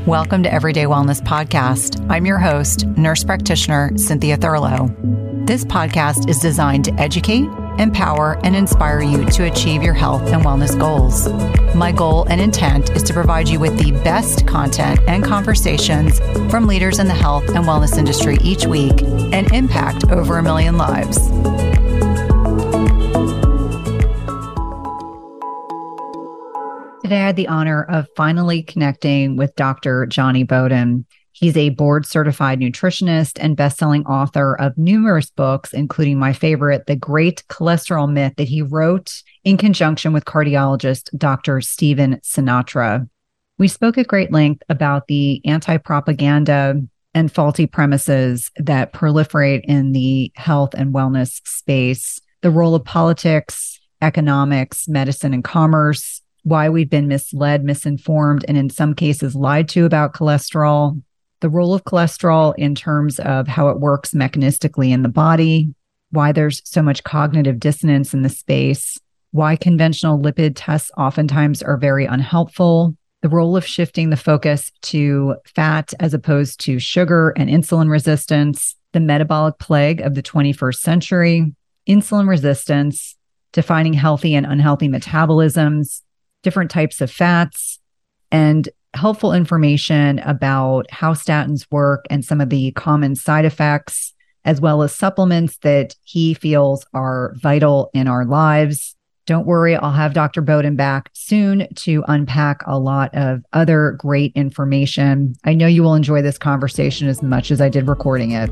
Welcome to Everyday Wellness Podcast. I'm your host, nurse practitioner Cynthia Thurlow. This podcast is designed to educate, empower, and inspire you to achieve your health and wellness goals. My goal and intent is to provide you with the best content and conversations from leaders in the health and wellness industry each week and impact over 1 million lives. Today, I had the honor of finally connecting with Dr. Jonny Bowden. He's a board-certified nutritionist and best-selling author of numerous books, including my favorite, The Great Cholesterol Myth, that he wrote in conjunction with cardiologist Dr. Stephen Sinatra. We spoke at great length about the anti-propaganda and faulty premises that proliferate in the health and wellness space, the role of politics, economics, medicine, and commerce, why we've been misled, misinformed, and in some cases lied to about cholesterol, the role of cholesterol in terms of how it works mechanistically in the body, why there's so much cognitive dissonance in the space, why conventional lipid tests oftentimes are very unhelpful, the role of shifting the focus to fat as opposed to sugar and insulin resistance, the metabolic plague of the 21st century, insulin resistance, defining healthy and unhealthy metabolisms, different types of fats, and helpful information about how statins work and some of the common side effects, as well as supplements that he feels are vital in our lives. Don't worry, I'll have Dr. Bowden back soon to unpack a lot of other great information. I know you will enjoy this conversation as much as I did recording it.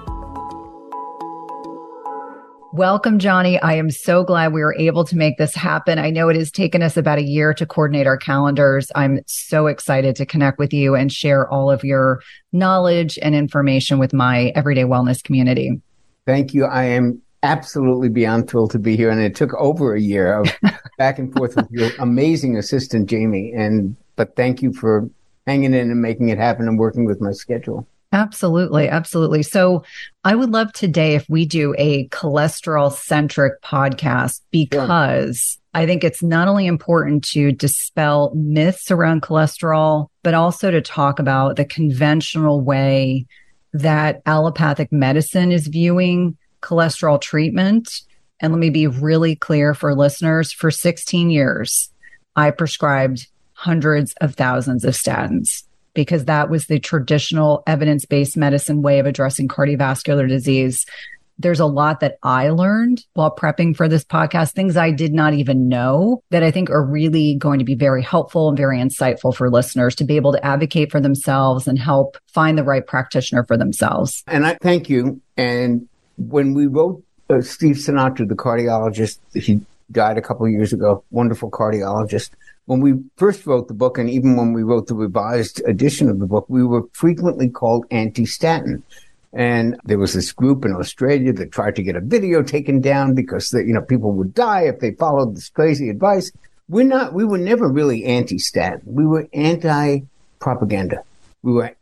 Welcome, Jonny. I am so glad we were able to make this happen. I know it has taken us about a year to coordinate our calendars. I'm so excited to connect with you and share all of your knowledge and information with my everyday wellness community. Thank you. I am absolutely beyond thrilled to be here. And it took over a year of back and forth with your amazing assistant, Jamie. But thank you for hanging in and making it happen and working with my schedule. Absolutely. Absolutely. So I would love today if we do a cholesterol-centric podcast, because I think it's not only important to dispel myths around cholesterol, but also to talk about the conventional way that allopathic medicine is viewing cholesterol treatment. And let me be really clear for listeners, for 16 years, I prescribed hundreds of thousands of statins, because that was the traditional evidence-based medicine way of addressing cardiovascular disease. There's a lot that I learned while prepping for this podcast, things I did not even know, that I think are really going to be very helpful and very insightful for listeners to be able to advocate for themselves and help find the right practitioner for themselves. And I thank you. And when we wrote Steve Sinatra, the cardiologist, he died a couple of years ago, wonderful cardiologist. When we first wrote the book, and even when we wrote the revised edition of the book, we were frequently called anti-statin. And there was this group in Australia that tried to get a video taken down because people would die if they followed this crazy advice. We were never really anti-statin. We were anti-propaganda. We were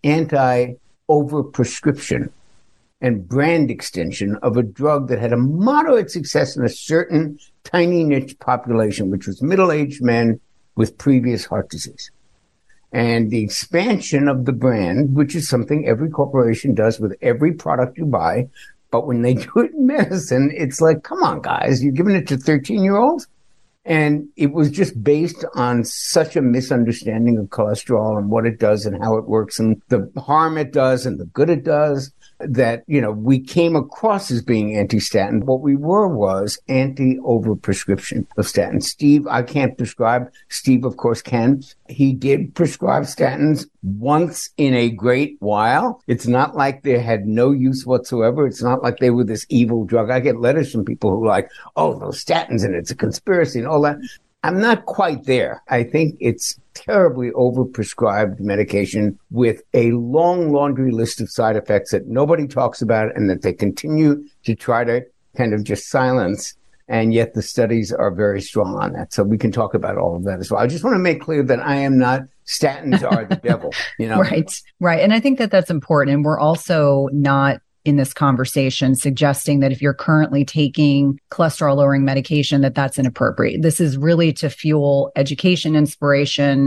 anti-overprescription and brand extension of a drug that had a moderate success in a certain tiny niche population, which was middle-aged men with previous heart disease. And the expansion of the brand, which is something every corporation does with every product you buy, but when they do it in medicine, it's like, come on, guys, you're giving it to 13-year-olds? And it was just based on such a misunderstanding of cholesterol and what it does and how it works and the harm it does and the good it does, that, we came across as being anti-statin. What we were was anti-overprescription of statins. Steve, I can't prescribe. Steve, of course, can. He did prescribe statins once in a great while. It's not like they had no use whatsoever. It's not like they were this evil drug. I get letters from people who are like, oh, those statins and it's a conspiracy and all that. I'm not quite there. I think it's terribly overprescribed medication with a long laundry list of side effects that nobody talks about and that they continue to try to kind of just silence. And yet the studies are very strong on that. So we can talk about all of that as well. I just want to make clear that I am not, statins are the devil, Right. And I think that that's important. And we're also not in this conversation suggesting that if you're currently taking cholesterol lowering medication, that that's inappropriate. This is really to fuel education, inspiration,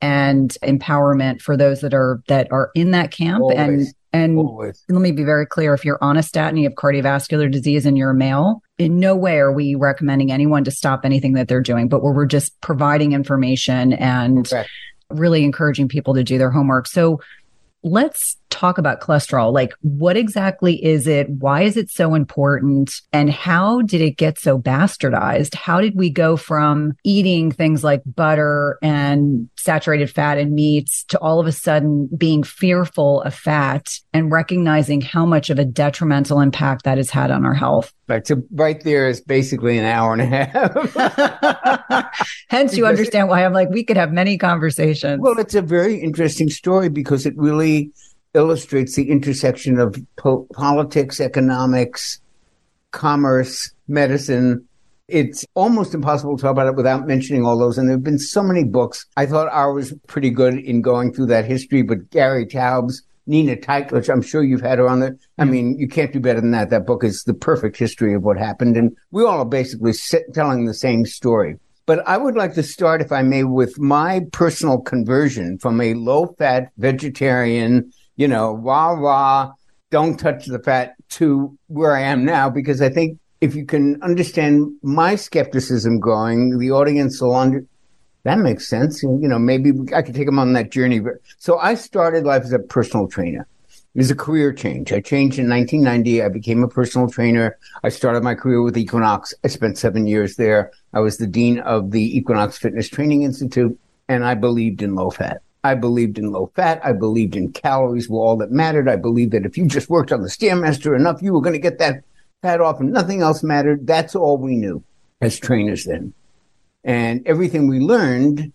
and empowerment for those that are in that camp. Always. And Always. let me be very clear. If you're on a statin, you have cardiovascular disease and you're a male, in no way are we recommending anyone to stop anything that they're doing, but we're just providing information and really encouraging people to do their homework. So let's talk about cholesterol. Like, what exactly is it? Why is it so important? And how did it get so bastardized? How did we go from eating things like butter and saturated fat and meats to all of a sudden being fearful of fat and recognizing how much of a detrimental impact that has had on our health? Right. So right there is basically an hour and a half. Hence, you understand why I'm like, we could have many conversations. Well, it's a very interesting story because it really illustrates the intersection of politics, economics, commerce, medicine. It's almost impossible to talk about it without mentioning all those. And there have been so many books. I thought ours was pretty good in going through that history, but Gary Taubes, Nina Teiclich, I'm sure you've had her on there. I mean, you can't do better than that. That book is the perfect history of what happened. And we all are basically telling the same story. But I would like to start, if I may, with my personal conversion from a low-fat vegetarian, rah, don't touch the fat, to where I am now, because I think if you can understand my skepticism growing, the audience will that makes sense. Maybe I could take them on that journey. So I started life as a personal trainer. It was a career change. I changed in 1990. I became a personal trainer. I started my career with Equinox. I spent 7 years there. I was the dean of the Equinox Fitness Training Institute, and I believed in low fat. I believed in low fat. I believed in calories were all that mattered. I believed that if you just worked on the Stairmaster enough, you were going to get that fat off and nothing else mattered. That's all we knew as trainers then. And everything we learned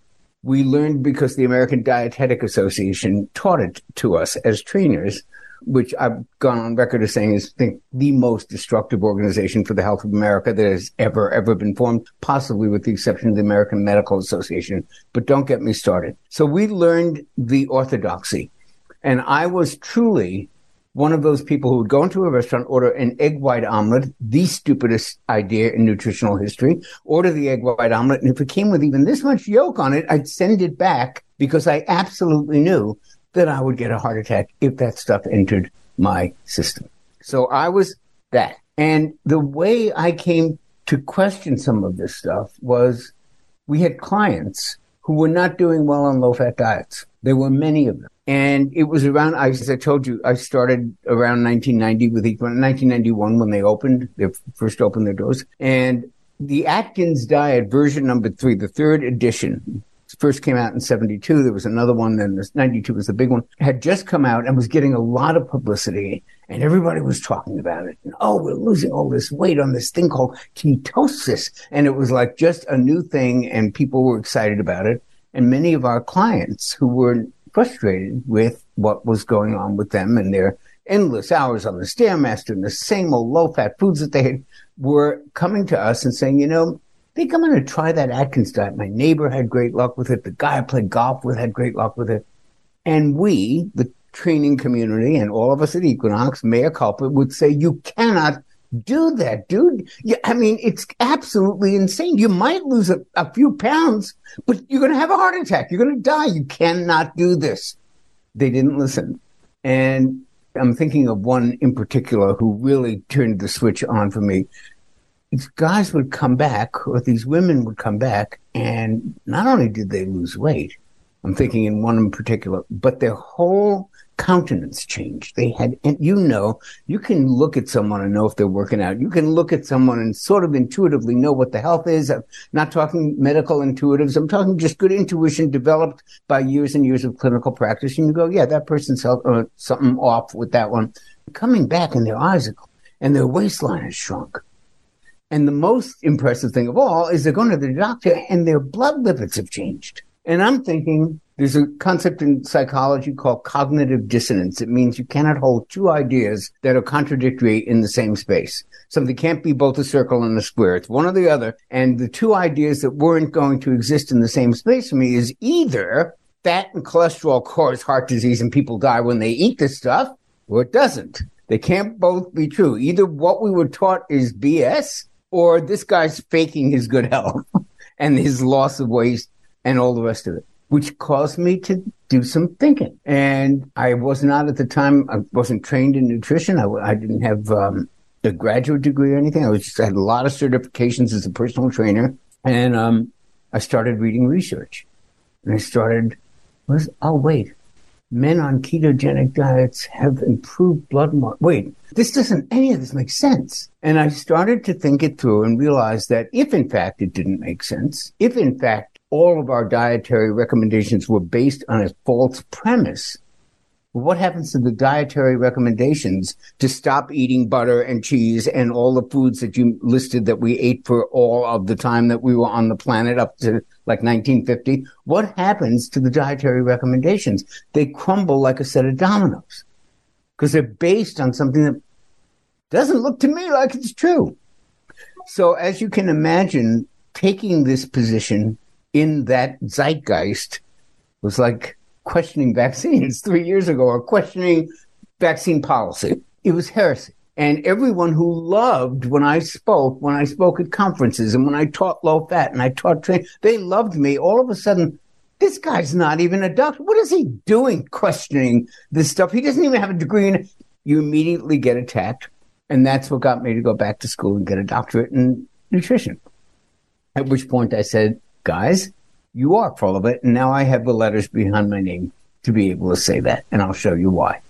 because the American Dietetic Association taught it to us as trainers, which I've gone on record as saying is, I think, the most destructive organization for the health of America that has ever been formed, possibly with the exception of the American Medical Association. But don't get me started. So we learned the orthodoxy. And I was truly one of those people who would go into a restaurant, order an egg white omelet, the stupidest idea in nutritional history, order the egg white omelet. And if it came with even this much yolk on it, I'd send it back because I absolutely knew that I would get a heart attack if that stuff entered my system. So I was that. And the way I came to question some of this stuff was we had clients who were not doing well on low-fat diets. There were many of them. And it was around, as I told you, I started around 1990 with Equinox, 1991 when they first opened their doors. And the Atkins diet version number 3, the third edition, first came out in 72. There was another one, then 92 was the big one, had just come out and was getting a lot of publicity. And everybody was talking about it. And, we're losing all this weight on this thing called ketosis. And it was like just a new thing, and people were excited about it. And many of our clients who were frustrated with what was going on with them and their endless hours on the Stairmaster and the same old low-fat foods that they had were coming to us and saying, I think I'm going to try that Atkins diet. My neighbor had great luck with it. The guy I played golf with had great luck with it. And we, the training community, and all of us at Equinox, mea culpa, would say, you cannot do that, dude. It's absolutely insane. You might lose a few pounds, but you're going to have a heart attack. You're going to die. You cannot do this. They didn't listen. And I'm thinking of one in particular who really turned the switch on for me. These guys would come back, or these women would come back, and not only did they lose weight, I'm thinking in one in particular, but their whole countenance changed. They had, and you can look at someone and know if they're working out. You can look at someone and sort of intuitively know what the health is. I'm not talking medical intuitives. I'm talking just good intuition developed by years and years of clinical practice. And you go, yeah, that person's something off with that one. Coming back and their eyes are, and their waistline has shrunk. And the most impressive thing of all is they're going to the doctor and their blood lipids have changed. And I'm thinking, there's a concept in psychology called cognitive dissonance. It means you cannot hold two ideas that are contradictory in the same space. Something can't be both a circle and a square. It's one or the other. And the two ideas that weren't going to exist in the same space for me is either fat and cholesterol cause heart disease and people die when they eat this stuff, or it doesn't. They can't both be true. Either what we were taught is BS, or this guy's faking his good health and his loss of weight and all the rest of it. which caused me to do some thinking. And I was not at the time, I wasn't trained in nutrition. I didn't have a graduate degree or anything. I had a lot of certifications as a personal trainer. And I started reading research. And I started, men on ketogenic diets have improved blood mark. Wait, any of this makes sense. And I started to think it through and realized that if in fact it didn't make sense, if in fact all of our dietary recommendations were based on a false premise, what happens to the dietary recommendations to stop eating butter and cheese and all the foods that you listed that we ate for all of the time that we were on the planet up to like 1950? What happens to the dietary recommendations? They crumble like a set of dominoes because they're based on something that doesn't look to me like it's true. So as you can imagine, taking this position in that zeitgeist was like questioning vaccines 3 years ago or questioning vaccine policy. It was heresy. And everyone who loved when I spoke at conferences and when I taught low fat and I taught training, they loved me. All of a sudden, this guy's not even a doctor. What is he doing questioning this stuff? He doesn't even have a degree in it. You immediately get attacked. And that's what got me to go back to school and get a doctorate in nutrition. At which point I said, guys, you are full of it. And now I have the letters behind my name to be able to say that. And I'll show you why.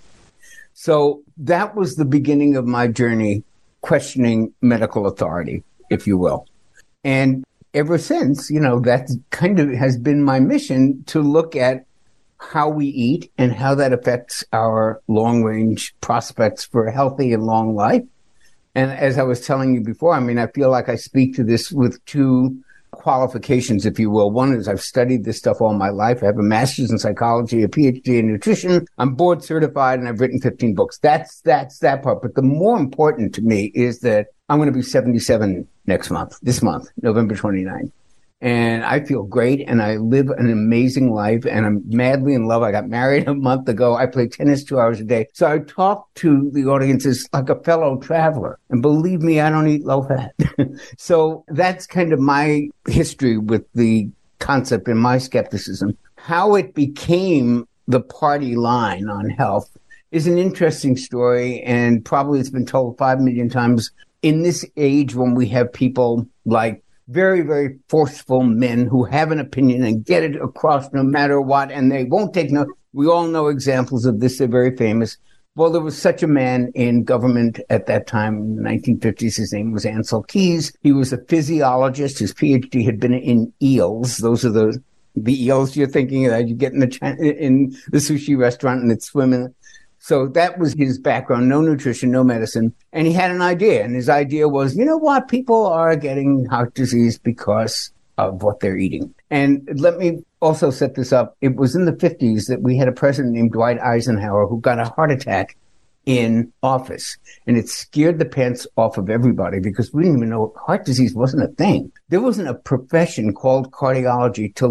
So that was the beginning of my journey questioning medical authority, if you will. And ever since, that kind of has been my mission to look at how we eat and how that affects our long-range prospects for a healthy and long life. And as I was telling you before, I feel like I speak to this with two qualifications, if you will. One is I've studied this stuff all my life. I have a master's in psychology, a PhD in nutrition. I'm board certified, and I've written 15 books. That's that part. But the more important to me is that I'm going to be 77 this month, November 29th. And I feel great, and I live an amazing life, and I'm madly in love. I got married a month ago. I play tennis 2 hours a day. So I talk to the audiences like a fellow traveler. And believe me, I don't eat low fat. So that's kind of my history with the concept and my skepticism. How it became the party line on health is an interesting story, and probably it's been told 5 million times in this age when we have people like very, very forceful men who have an opinion and get it across no matter what, and they won't take no. We all know examples of this. They're very famous. Well, there was such a man in government at that time, in the 1950s. His name was Ancel Keys. He was a physiologist. His PhD had been in eels. Those are the eels you're thinking of. You get in the sushi restaurant and it's swimming. So that was his background, no nutrition, no medicine. And he had an idea. And his idea was, you know what? People are getting heart disease because of what they're eating. And let me also set this up. It was in the 50s that we had a president named Dwight Eisenhower who got a heart attack in office. And it scared the pants off of everybody because we didn't even know heart disease wasn't a thing. There wasn't a profession called cardiology till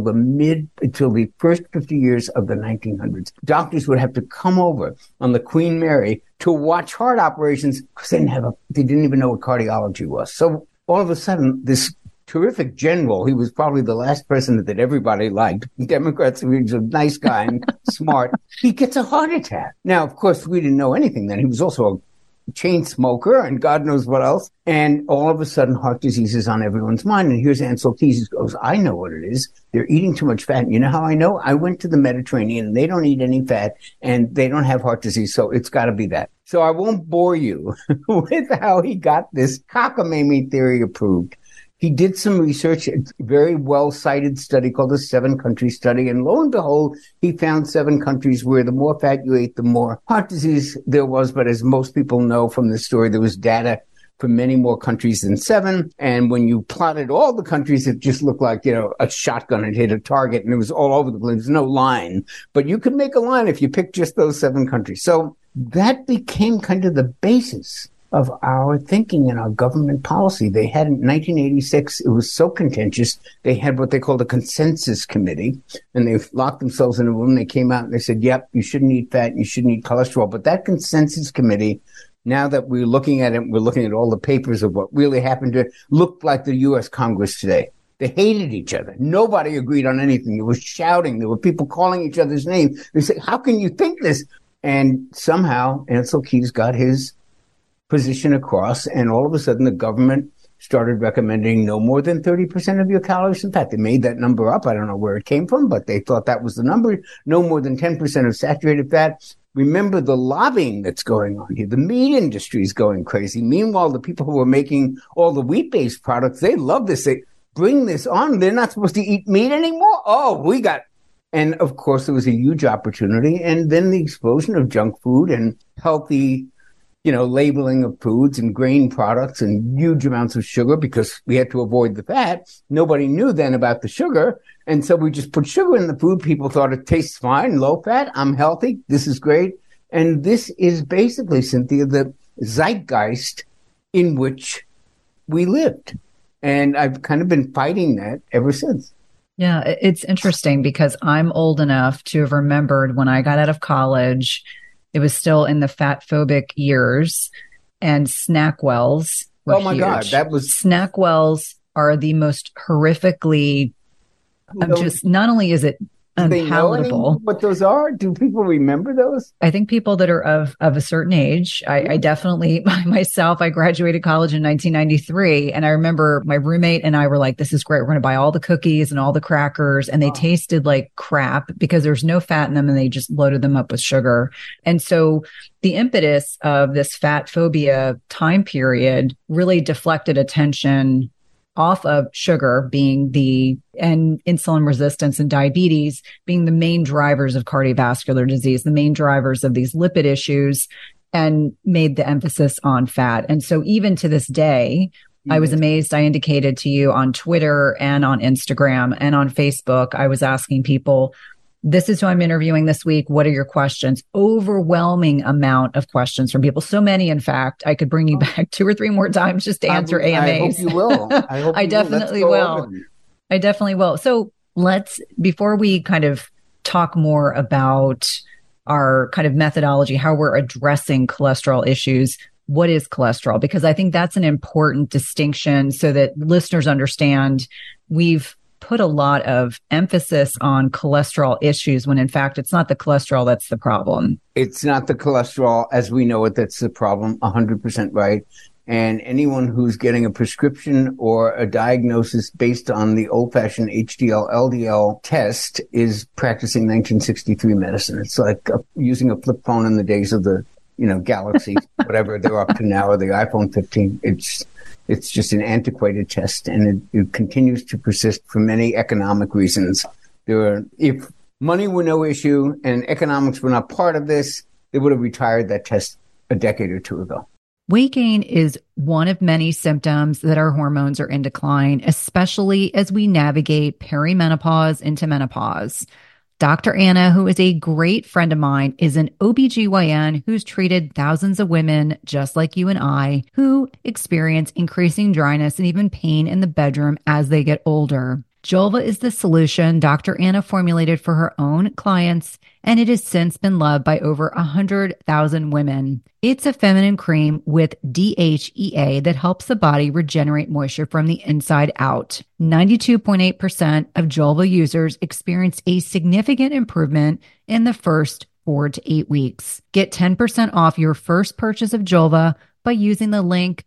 the first 50 years of the 1900s. Doctors would have to come over on the Queen Mary to watch heart operations because they didn't even know what cardiology was. So all of a sudden, this terrific general, he was probably the last president that everybody liked. Democrats, he was a nice guy and smart. He gets a heart attack. Now, of course, we didn't know anything then. He was also a chain smoker and God knows what else. And all of a sudden, heart disease is on everyone's mind. And here's Ancel Keys who goes, I know what it is. They're eating too much fat. And you know how I know? I went to the Mediterranean and they don't eat any fat and they don't have heart disease. So it's got to be that. So I won't bore you with how he got this cockamamie theory approved. He did some research, a very well-cited study called the 7-country study. And lo and behold, he found 7 countries where the more fat you ate, the more heart disease there was. But as most people know from this story, there was data for many more countries than 7. And when you plotted all the countries, it just looked like, a shotgun had hit a target and it was all over the place. There's no line. But you could make a line if you picked just those 7 countries. So that became kind of the basis of our thinking and our government policy. They had in 1986, it was so contentious, they had what they called a consensus committee, and they locked themselves in a room. They came out and they said, yep, you shouldn't eat fat, you shouldn't eat cholesterol. But that consensus committee, now that we're looking at it, we're looking at all the papers of what really happened to it, looked like the U.S. Congress today. They hated each other. Nobody agreed on anything. There was shouting. There were people calling each other's name. They say, how can you think this? And somehow Ancel Keys got his position across, and all of a sudden the government started recommending no more than 30% of your calories in fat. They made that number up. I don't know where it came from, but they thought that was the number. No more than 10% of saturated fat. Remember the lobbying that's going on here. The meat industry is going crazy. Meanwhile, the people who are making all the wheat-based products, they love this. They bring this on. They're not supposed to eat meat anymore. And of course, there was a huge opportunity. And then the explosion of junk food and healthy labeling of foods and grain products and huge amounts of sugar because we had to avoid the fat. Nobody knew then about the sugar. And so we just put sugar in the food. People thought it tastes fine, low fat. I'm healthy. This is great. And this is basically, Cynthia, the zeitgeist in which we lived. And I've kind of been fighting that ever since. Yeah, it's interesting because I'm old enough to have remembered when I got out of college. It was still in the fat phobic years, and SnackWells were oh my huge. God, that was SnackWells are the most horrifically. Just not only is it unpalatable. What those are? Do people remember those? I think people that are of a certain age. I definitely myself. I graduated college in 1993, and I remember my roommate and I were like, "This is great. We're going to buy all the cookies and all the crackers," and they tasted like crap because there's no fat in them, and they just loaded them up with sugar. And so the impetus of this fat phobia time period really deflected attention off of sugar and insulin resistance and diabetes being the main drivers of cardiovascular disease, the main drivers of these lipid issues, and made the emphasis on fat. And so even to this day, I was amazed. I indicated to you on Twitter and on Instagram and on Facebook, I was asking people, this is who I'm interviewing this week. What are your questions? Overwhelming amount of questions from people. So many, in fact, I could bring you back 2 or 3 more times just to answer AMAs. I hope you will. I definitely will. I definitely will. So before we kind of talk more about our kind of methodology, how we're addressing cholesterol issues, what is cholesterol? Because I think that's an important distinction so that listeners understand we've put a lot of emphasis on cholesterol issues when in fact it's not the cholesterol that's the problem. It's not the cholesterol as we know it that's the problem, 100% right. And anyone who's getting a prescription or a diagnosis based on the old-fashioned HDL, LDL test is practicing 1963 medicine. It's like using a flip phone in the days of the, Galaxy, whatever they're up to now, or the iPhone 15. It's just an antiquated test, and it continues to persist for many economic reasons. If money were no issue and economics were not part of this, they would have retired that test a decade or two ago. Weight gain is one of many symptoms that our hormones are in decline, especially as we navigate perimenopause into menopause. Dr. Anna, who is a great friend of mine, is an OBGYN who's treated thousands of women just like you and I who experience increasing dryness and even pain in the bedroom as they get older. Julva is the solution Dr. Anna formulated for her own clients, and it has since been loved by over 100,000 women. It's a feminine cream with DHEA that helps the body regenerate moisture from the inside out. 92.8% of Julva users experienced a significant improvement in the first 4 to 8 weeks. Get 10% off your first purchase of Julva by using the link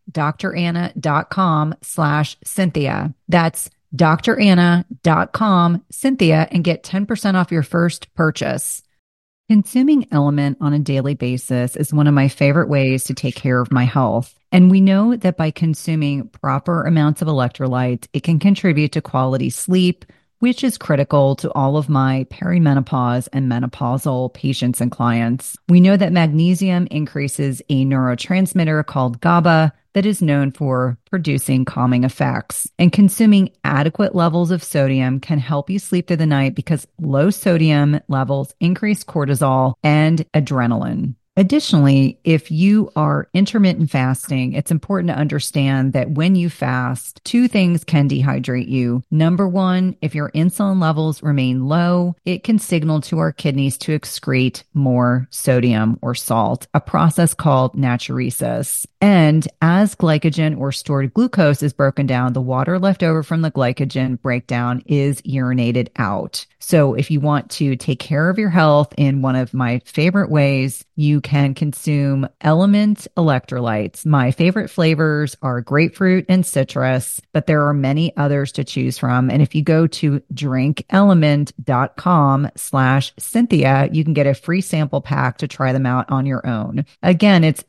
dranna.com/Cynthia. That's dranna.com, Cynthia, and get 10% off your first purchase. Consuming Element on a daily basis is one of my favorite ways to take care of my health. And we know that by consuming proper amounts of electrolytes, it can contribute to quality sleep, which is critical to all of my perimenopause and menopausal patients and clients. We know that magnesium increases a neurotransmitter called GABA that is known for producing calming effects. And consuming adequate levels of sodium can help you sleep through the night because low sodium levels increase cortisol and adrenaline. Additionally, if you are intermittent fasting, it's important to understand that when you fast, two things can dehydrate you. Number one, if your insulin levels remain low, it can signal to our kidneys to excrete more sodium or salt, a process called natriuresis. And as glycogen or stored glucose is broken down, the water left over from the glycogen breakdown is urinated out. So if you want to take care of your health in one of my favorite ways, you can consume Element electrolytes. My favorite flavors are grapefruit and citrus, but there are many others to choose from. And if you go to drinkelement.com/Cynthia, you can get a free sample pack to try them out on your own. Again, it's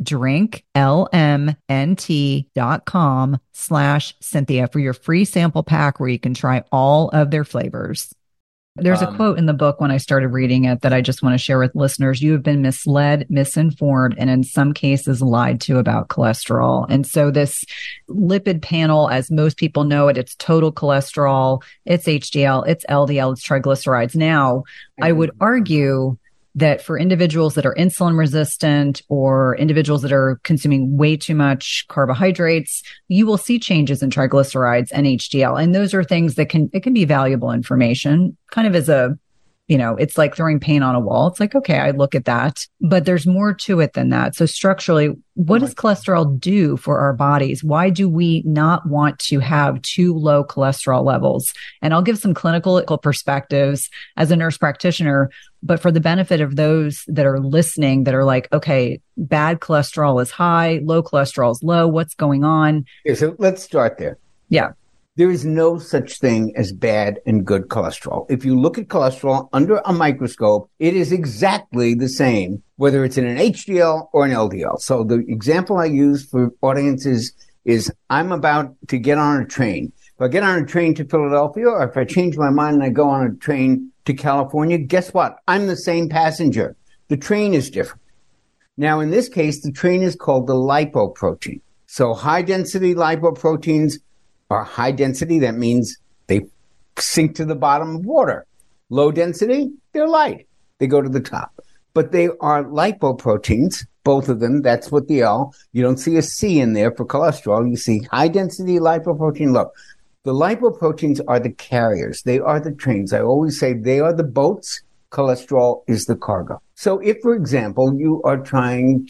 drinklmnt.com/Cynthia for your free sample pack where you can try all of their flavors. There's a quote in the book when I started reading it that I just want to share with listeners. You have been misled, misinformed, and in some cases lied to about cholesterol. And so this lipid panel, as most people know it, it's total cholesterol, it's HDL, it's LDL, it's triglycerides. Now, I would argue that for individuals that are insulin resistant or individuals that are consuming way too much carbohydrates, you will see changes in triglycerides and HDL. And those are things that can be valuable information, kind of as a, it's like throwing paint on a wall. It's like, okay, I look at that, but there's more to it than that. So structurally, what does cholesterol do for our bodies? Why do we not want to have too low cholesterol levels? And I'll give some clinical perspectives as a nurse practitioner, but for the benefit of those that are listening that are like, okay, bad cholesterol is high, low cholesterol is low. What's going on? Okay, so let's start there. Yeah. There is no such thing as bad and good cholesterol. If you look at cholesterol under a microscope, it is exactly the same, whether it's in an HDL or an LDL. So the example I use for audiences is I'm about to get on a train. If I get on a train to Philadelphia, or if I change my mind and I go on a train to California, guess what? I'm the same passenger. The train is different. Now, in this case, the train is called the lipoprotein. So high-density lipoproteins are high density. That means they sink to the bottom of water. Low density, they're light. They go to the top. But they are lipoproteins, both of them. That's what the L. You don't see a C in there for cholesterol. You see high density lipoprotein, low. The lipoproteins are the carriers. They are the trains. I always say they are the boats. Cholesterol is the cargo. So if, for example, you are trying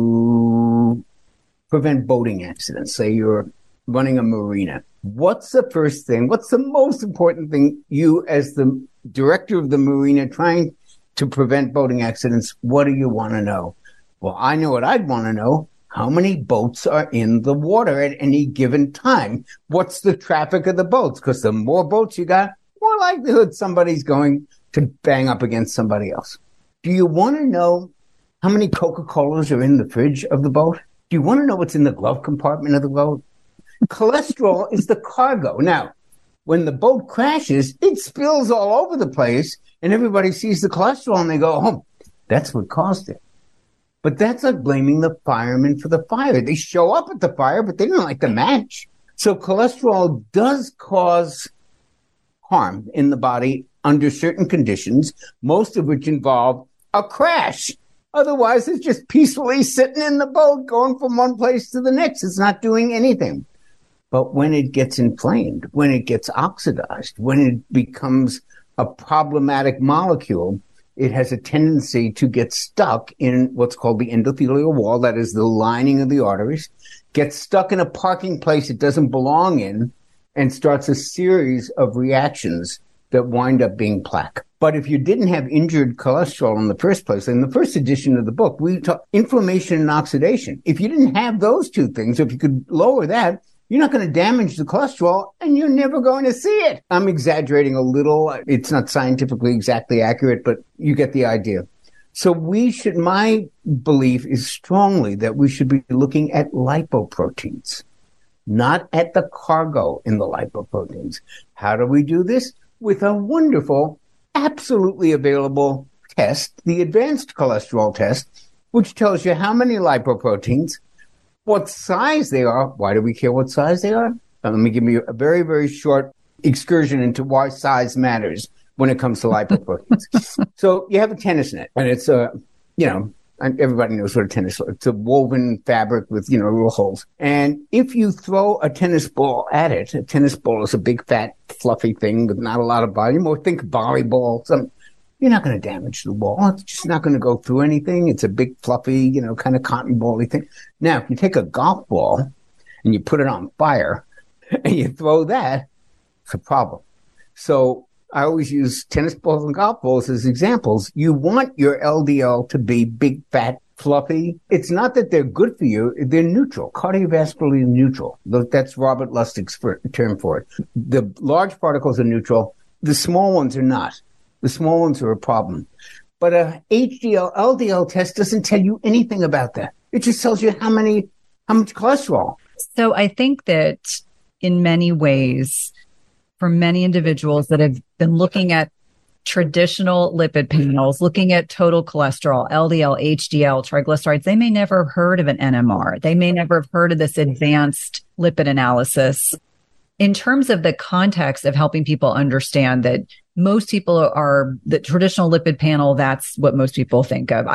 to prevent boating accidents, say you're running a marina, what's the first thing? What's the most important thing you, as the director of the marina trying to prevent boating accidents, what do you want to know? Well, I know what I'd want to know. How many boats are in the water at any given time? What's the traffic of the boats? Because the more boats you got, more likelihood somebody's going to bang up against somebody else. Do you want to know how many Coca-Colas are in the fridge of the boat? Do you want to know what's in the glove compartment of the boat? Cholesterol is the cargo. Now, when the boat crashes, it spills all over the place, and everybody sees the cholesterol, and they go, oh, that's what caused it. But that's like blaming the firemen for the fire. They show up at the fire, but they don't like the match. So cholesterol does cause harm in the body under certain conditions, most of which involve a crash. Otherwise, it's just peacefully sitting in the boat going from one place to the next. It's not doing anything. But when it gets inflamed, when it gets oxidized, when it becomes a problematic molecule, it has a tendency to get stuck in what's called the endothelial wall, that is the lining of the arteries, gets stuck in a parking place it doesn't belong in, and starts a series of reactions that wind up being plaque. But if you didn't have injured cholesterol in the first place, in the first edition of the book, we talk inflammation and oxidation. If you didn't have those two things, if you could lower that, you're not going to damage the cholesterol, and you're never going to see it. I'm exaggerating a little. It's not scientifically exactly accurate, but you get the idea. So my belief is strongly that we should be looking at lipoproteins, not at the cargo in the lipoproteins. How do we do this? With a wonderful, absolutely available test, the advanced cholesterol test, which tells you how many lipoproteins, what size they are. Why do we care what size they are? Let me give you a very, very short excursion into why size matters when it comes to lipoproteins. So you have a tennis net, and it's a and everybody knows what a tennis ball is. It's a woven fabric with, little holes. And if you throw a tennis ball at it, a tennis ball is a big, fat, fluffy thing with not a lot of volume, or think volleyball, you're not going to damage the ball. It's just not going to go through anything. It's a big, fluffy, kind of cotton ball-y thing. Now, if you take a golf ball and you put it on fire and you throw that, it's a problem. So I always use tennis balls and golf balls as examples. You want your LDL to be big, fat, fluffy. It's not that they're good for you. They're neutral, cardiovascularly neutral. That's Robert Lustig's term for it. The large particles are neutral. The small ones are not. The small ones are a problem. But a HDL, LDL test doesn't tell you anything about that. It just tells you how much cholesterol. So I think that in many ways, for many individuals that have been looking at traditional lipid panels, looking at total cholesterol, LDL, HDL, triglycerides, they may never have heard of an NMR. They may never have heard of this advanced lipid analysis. In terms of the context of helping people understand that most people are the traditional lipid panel, that's what most people think of.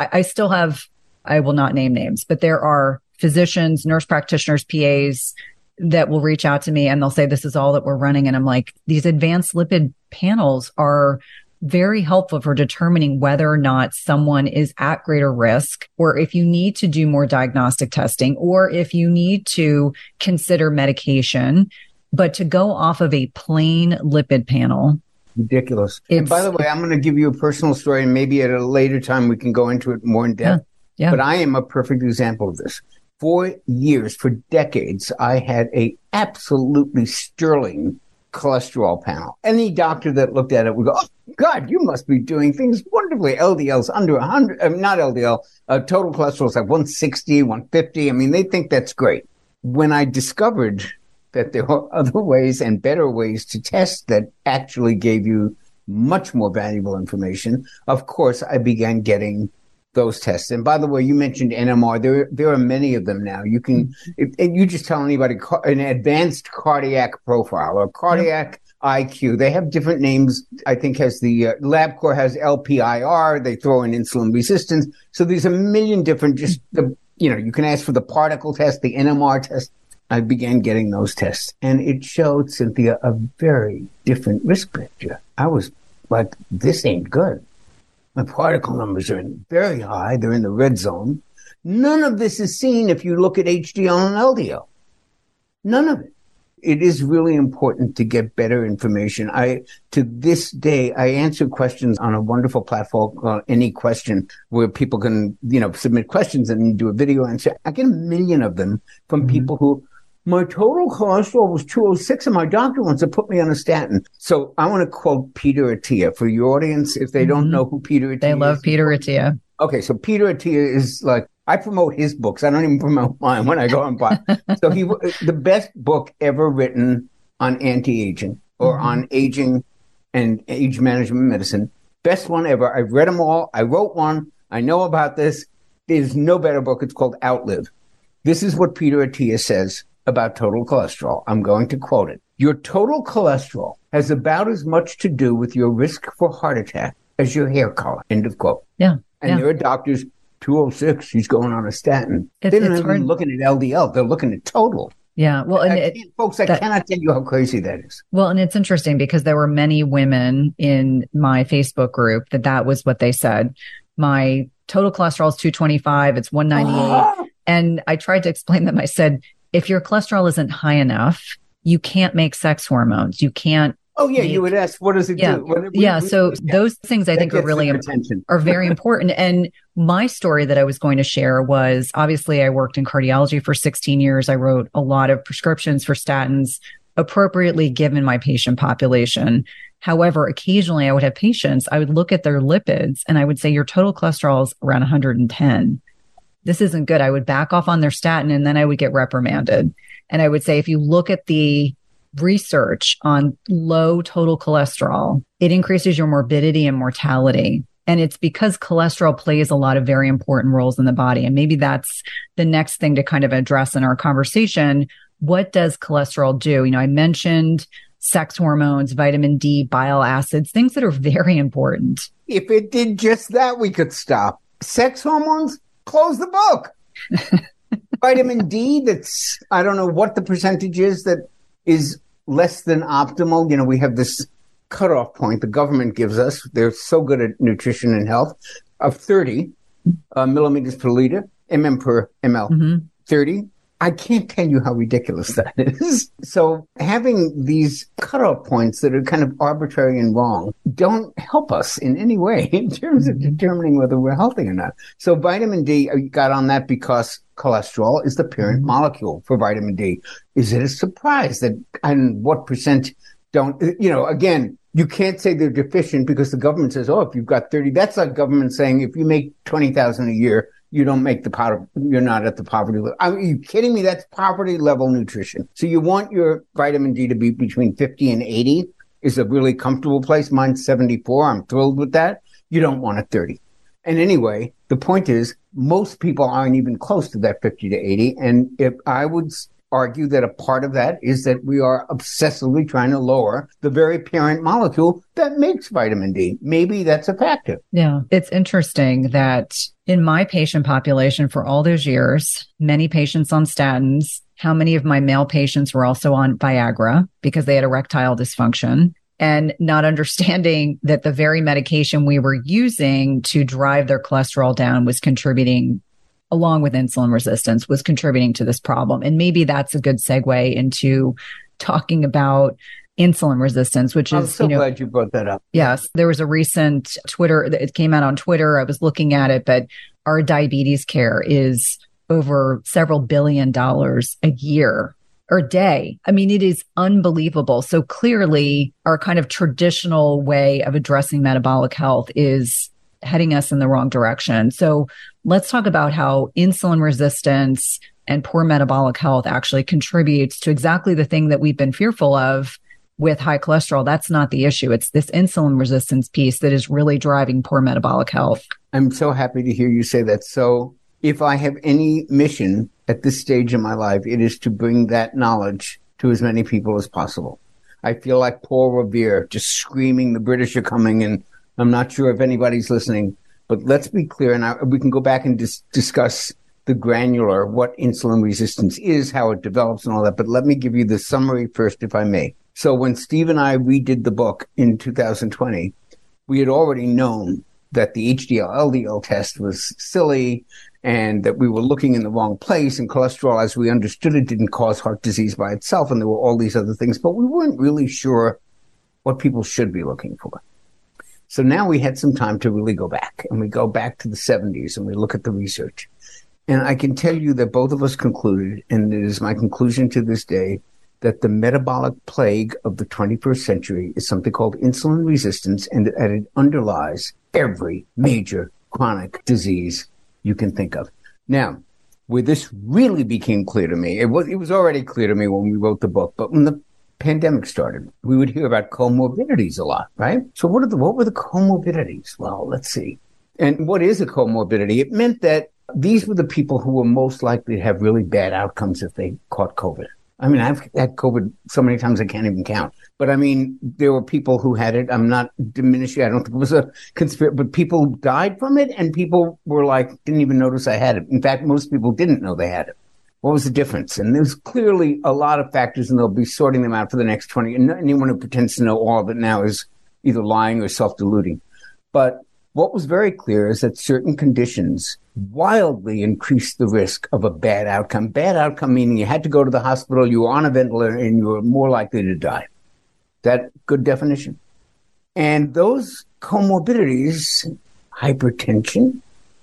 I will not name names, but there are physicians, nurse practitioners, PAs that will reach out to me and they'll say, this is all that we're running. And I'm like, these advanced lipid panels are very helpful for determining whether or not someone is at greater risk, or if you need to do more diagnostic testing, or if you need to consider medication. But to go off of a plain lipid panel, ridiculous. And by the way, I'm going to give you a personal story, and maybe at a later time we can go into it more in depth. Yeah. But I am a perfect example of this. For years, for decades, I had a absolutely sterling cholesterol panel. Any doctor that looked at it would go, oh, God, you must be doing things wonderfully. LDL's under 100, not LDL, total cholesterol is like 160, 150. I mean, they think that's great. When I discovered that there were other ways and better ways to test that actually gave you much more valuable information, of course, I began getting those tests. And by the way, you mentioned NMR. There are many of them now. You can, you just tell anybody an advanced cardiac profile or cardiac IQ. They have different names. I think has the LabCorp has LPIR. They throw in insulin resistance. So there's a million different, you can ask for the particle test, the NMR test. I began getting those tests, and it showed, Cynthia, a very different risk picture. I was like, this ain't good. My particle numbers are very high. They're in the red zone. None of this is seen if you look at HDL and LDL. None of it. It is really important to get better information. To this day, I answer questions on a wonderful platform called Any Question, where people can, submit questions and do a video answer. I get a million of them from people who, my total cholesterol was 206 and my doctor wants to put me on a statin. So I want to quote Peter Attia for your audience. If they don't know who Peter Attia is. They love Peter Attia. Okay. So Peter Attia is like, I promote his books. I don't even promote mine when I go and buy. So the best book ever written on anti-aging or on aging and age management medicine. Best one ever. I've read them all. I wrote one. I know about this. There's no better book. It's called Outlive. This is what Peter Attia says about total cholesterol. I'm going to quote it. Your total cholesterol has about as much to do with your risk for heart attack as your hair color. End of quote. Yeah. And there are doctors, 206, he's going on a statin. They're not even looking at LDL. They're looking at total. Yeah. Well, folks, I cannot tell you how crazy that is. Well, and it's interesting because there were many women in my Facebook group that was what they said. My total cholesterol is 225. It's 198. And I tried to explain them. I said, if your cholesterol isn't high enough, you can't make sex hormones. You can't. Oh, yeah. You would ask, what does it do? Those things I think are really are very important. And my story that I was going to share was, obviously, I worked in cardiology for 16 years. I wrote a lot of prescriptions for statins appropriately given my patient population. However, occasionally I would have patients, I would look at their lipids and I would say, your total cholesterol is around 110. This isn't good. I would back off on their statin and then I would get reprimanded. And I would say, if you look at the research on low total cholesterol, it increases your morbidity and mortality. And it's because cholesterol plays a lot of very important roles in the body. And maybe that's the next thing to kind of address in our conversation. What does cholesterol do? I mentioned sex hormones, vitamin D, bile acids, things that are very important. If it did just that, we could stop. Sex hormones? close the book. Vitamin D, that's, I don't know what the percentage is that is less than optimal. You know, we have this cutoff point the government gives us. They're so good at nutrition and health of 30 millimeters per liter, per ml, 30. I can't tell you how ridiculous that is. So having these cutoff points that are kind of arbitrary and wrong don't help us in any way in terms of determining whether we're healthy or not. So vitamin D, you got on that because cholesterol is the parent molecule for vitamin D. Is it a surprise that, and what percent don't, you know, again, you can't say they're deficient because the government says, oh, if you've got 30, that's like government saying if you make 20,000 a year, you don't make the poverty, you're not at the poverty level. Are you kidding me? That's poverty level nutrition. So you want your vitamin D to be between 50 and 80 is a really comfortable place. Mine's 74. I'm thrilled with that. You don't want a 30. And anyway, the point is most people aren't even close to that 50 to 80. And if I would argue that a part of that is that we are obsessively trying to lower the very parent molecule that makes vitamin D. Maybe that's a factor. Yeah. It's interesting that in my patient population for all those years, many patients on statins, how many of my male patients were also on Viagra because they had erectile dysfunction, and not understanding that the very medication we were using to drive their cholesterol down was contributing, along with insulin resistance, was contributing to this problem. And maybe that's a good segue into talking about insulin resistance, which is, I'm so glad you brought that up. Yes. There was a recent it came out on Twitter. I was looking at it, but our diabetes care is over several $1 billion a year or day. I mean, it is unbelievable. So clearly our kind of traditional way of addressing metabolic health is heading us in the wrong direction. So let's talk about how insulin resistance and poor metabolic health actually contributes to exactly the thing that we've been fearful of with high cholesterol. That's not the issue. It's this insulin resistance piece that is really driving poor metabolic health. I'm so happy to hear you say that. So if I have any mission at this stage in my life, it is to bring that knowledge to as many people as possible. I feel like Paul Revere just screaming, the British are coming, and I'm not sure if anybody's listening, but let's be clear. And we can go back and discuss the granular, what insulin resistance is, how it develops and all that. But let me give you the summary first, if I may. So when Steve and I redid the book in 2020, we had already known that the HDL-LDL test was silly and that we were looking in the wrong place, and cholesterol, as we understood it, didn't cause heart disease by itself, and there were all these other things, but we weren't really sure what people should be looking for. So now we had some time to really go back, and we go back to the 70s and we look at the research. And I can tell you that both of us concluded, and it is my conclusion to this day, that the metabolic plague of the 21st century is something called insulin resistance, and that it underlies every major chronic disease you can think of. Now, where this really became clear to me, it was already clear to me when we wrote the book, but when the pandemic started, we would hear about comorbidities a lot, right? So what were the comorbidities? Well, let's see. And what is a comorbidity? It meant that these were the people who were most likely to have really bad outcomes if they caught COVID. I mean, I've had COVID so many times I can't even count. But I mean, there were people who had it. I'm not diminishing. I don't think it was a conspiracy, but people died from it, and people were like, didn't even notice I had it. In fact, most people didn't know they had it. What was the difference? And there's clearly a lot of factors, and they'll be sorting them out for the next 20. And anyone who pretends to know all of it now is either lying or self-deluding. But what was very clear is that certain conditions wildly increased the risk of a bad outcome. Bad outcome meaning you had to go to the hospital, you were on a ventilator, and you were more likely to die. That good definition. And those comorbidities, hypertension,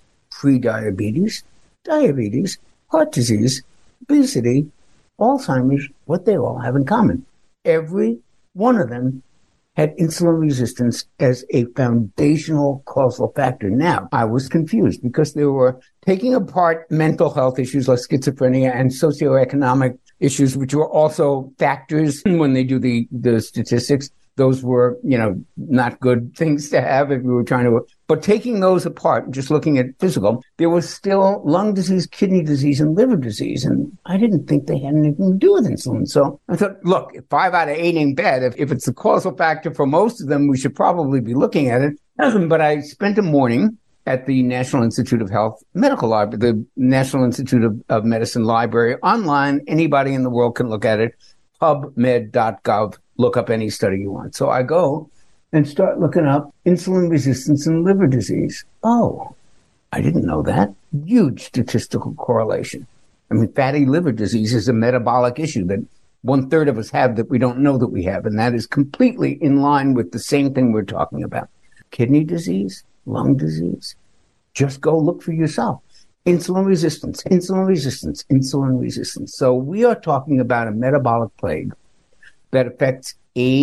prediabetes, diabetes, heart disease, obesity, Alzheimer's, what they all have in common. Every one of them had insulin resistance as a foundational causal factor. Now, I was confused because they were taking apart mental health issues like schizophrenia and socioeconomic issues, which were also factors when they do the statistics. Those were, not good things to have if we were trying to, but taking those apart, just looking at physical, there was still lung disease, kidney disease, and liver disease. And I didn't think they had anything to do with insulin. So I thought, look, if 5 out of 8 ain't bad, if it's the causal factor for most of them, we should probably be looking at it. But I spent a morning at the National Institute of Health Medical Library, the National Institute of Medicine Library online. Anybody in the world can look at it. PubMed.gov. Look up any study you want. So I go and start looking up insulin resistance and liver disease. Oh, I didn't know that. Huge statistical correlation. I mean, fatty liver disease is a metabolic issue that 1/3 of us have that we don't know that we have. And that is completely in line with the same thing we're talking about. Kidney disease, lung disease. Just go look for yourself. Insulin resistance, insulin resistance, insulin resistance. So we are talking about a metabolic plague that affects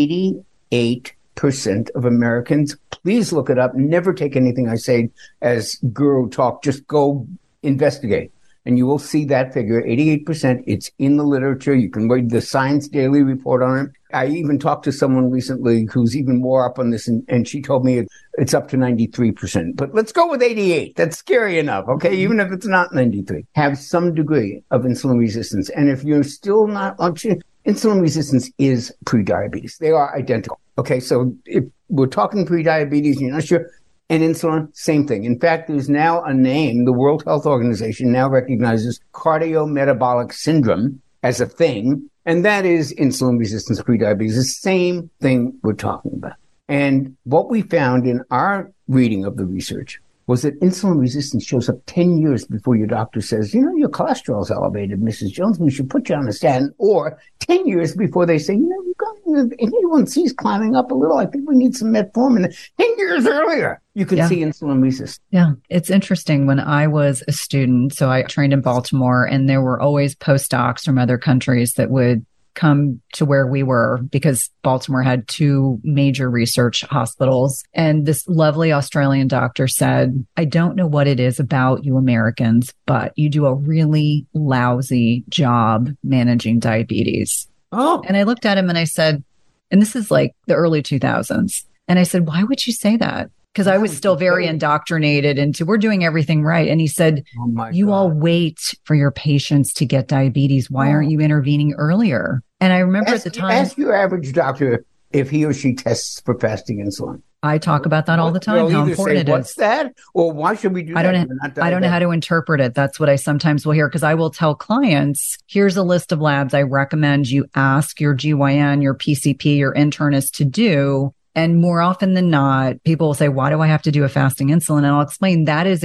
88% of Americans. Please look it up. Never take anything I say as guru talk. Just go investigate. And you will see that figure, 88%. It's in the literature. You can read the Science Daily report on it. I even talked to someone recently who's even more up on this, and she told me it's up to 93%. But let's go with 88. That's scary enough, okay? Even if it's not 93. Have some degree of insulin resistance. And if you're still not, insulin resistance is prediabetes. They are identical. Okay, so if we're talking prediabetes and you're not sure, and insulin, same thing. In fact, there's now a name. The World Health Organization now recognizes cardiometabolic syndrome as a thing, and that is insulin resistance prediabetes, the same thing we're talking about. And what we found in our reading of the research was that insulin resistance shows up 10 years before your doctor says, you know, your cholesterol is elevated, Mrs. Jones, we should put you on a statin, or 10 years before they say, you know, you've got A1C is climbing up a little. I think we need some metformin. 10 years earlier, you can see insulin resistance. Yeah, it's interesting. When I was a student, so I trained in Baltimore, and there were always postdocs from other countries that would come to where we were because Baltimore had 2 major research hospitals. And this lovely Australian doctor said, I don't know what it is about you Americans, but you do a really lousy job managing diabetes. Oh. And I looked at him and I said, and this is like the early 2000s. And I said, why would you say that? Because I was still very indoctrinated into we're doing everything right. And he said, you all wait for your patients to get diabetes. Why aren't you intervening earlier? And I remember at the time. Ask your average doctor if he or she tests for fasting insulin. I talk about that all the time, how important it is. What's that? Or why should we do that? I don't know how to interpret it. That's what I sometimes will hear, because I will tell clients, here's a list of labs I recommend you ask your GYN, your PCP, your internist to do. And more often than not, people will say, why do I have to do a fasting insulin? And I'll explain that is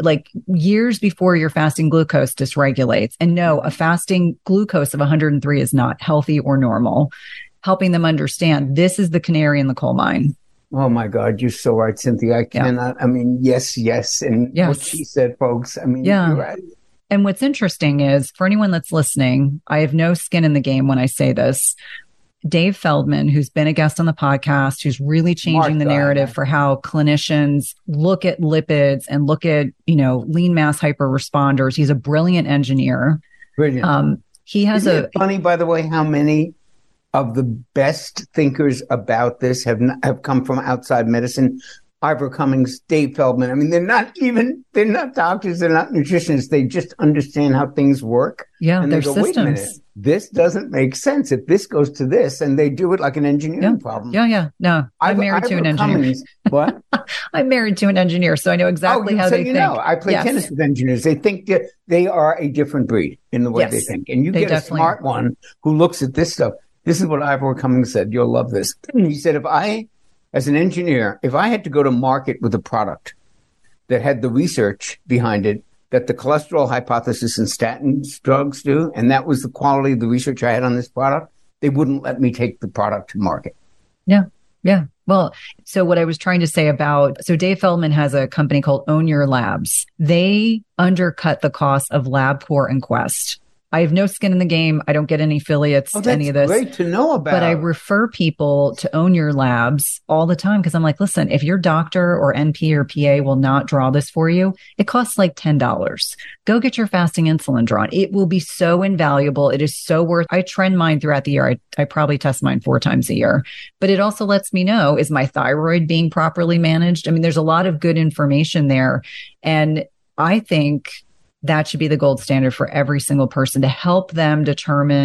years before your fasting glucose dysregulates. And no, a fasting glucose of 103 is not healthy or normal. Helping them understand this is the canary in the coal mine. Oh my God, you're so right, Cynthia. I cannot, I mean, yes. And what she said, folks, I mean, you're right. And what's interesting is for anyone that's listening, I have no skin in the game when I say this. Dave Feldman, who's been a guest on the podcast, who's really changing the narrative for how clinicians look at lipids and look at, lean mass hyper-responders. He's a brilliant engineer. Brilliant. He has Isn't it funny, by the way, how many of the best thinkers about this have come from outside medicine? Ivor Cummings, Dave Feldman. I mean, they're not doctors, they're not nutritionists. They just understand how things work. Yeah, and their they go, systems. Wait a minute, this doesn't make sense. If this goes to this, and they do it like an engineering problem. Yeah. No, I'm married to an engineer. Cummings, what? I'm married to an engineer, so I know exactly how they think. I play tennis with engineers. They think that they are a different breed in the way they think. And you get a smart one who looks at this stuff. This is what Ivor Cummings said. You'll love this. He said, as an engineer, if I had to go to market with a product that had the research behind it that the cholesterol hypothesis and statin drugs do, and that was the quality of the research I had on this product, they wouldn't let me take the product to market. Yeah. Well, so what I was trying to say so Dave Feldman has a company called Own Your Labs. They undercut the cost of LabCorp and Quest. I have no skin in the game. I don't get any affiliates to any of this. Great to know about. But I refer people to Own Your Labs all the time because I'm like, listen, if your doctor or NP or PA will not draw this for you, it costs like $10. Go get your fasting insulin drawn. It will be so invaluable. It is so worth. I trend mine throughout the year. I probably test mine 4 times a year, but it also lets me know, is my thyroid being properly managed? I mean, there's a lot of good information there. And I think that should be the gold standard for every single person to help them determine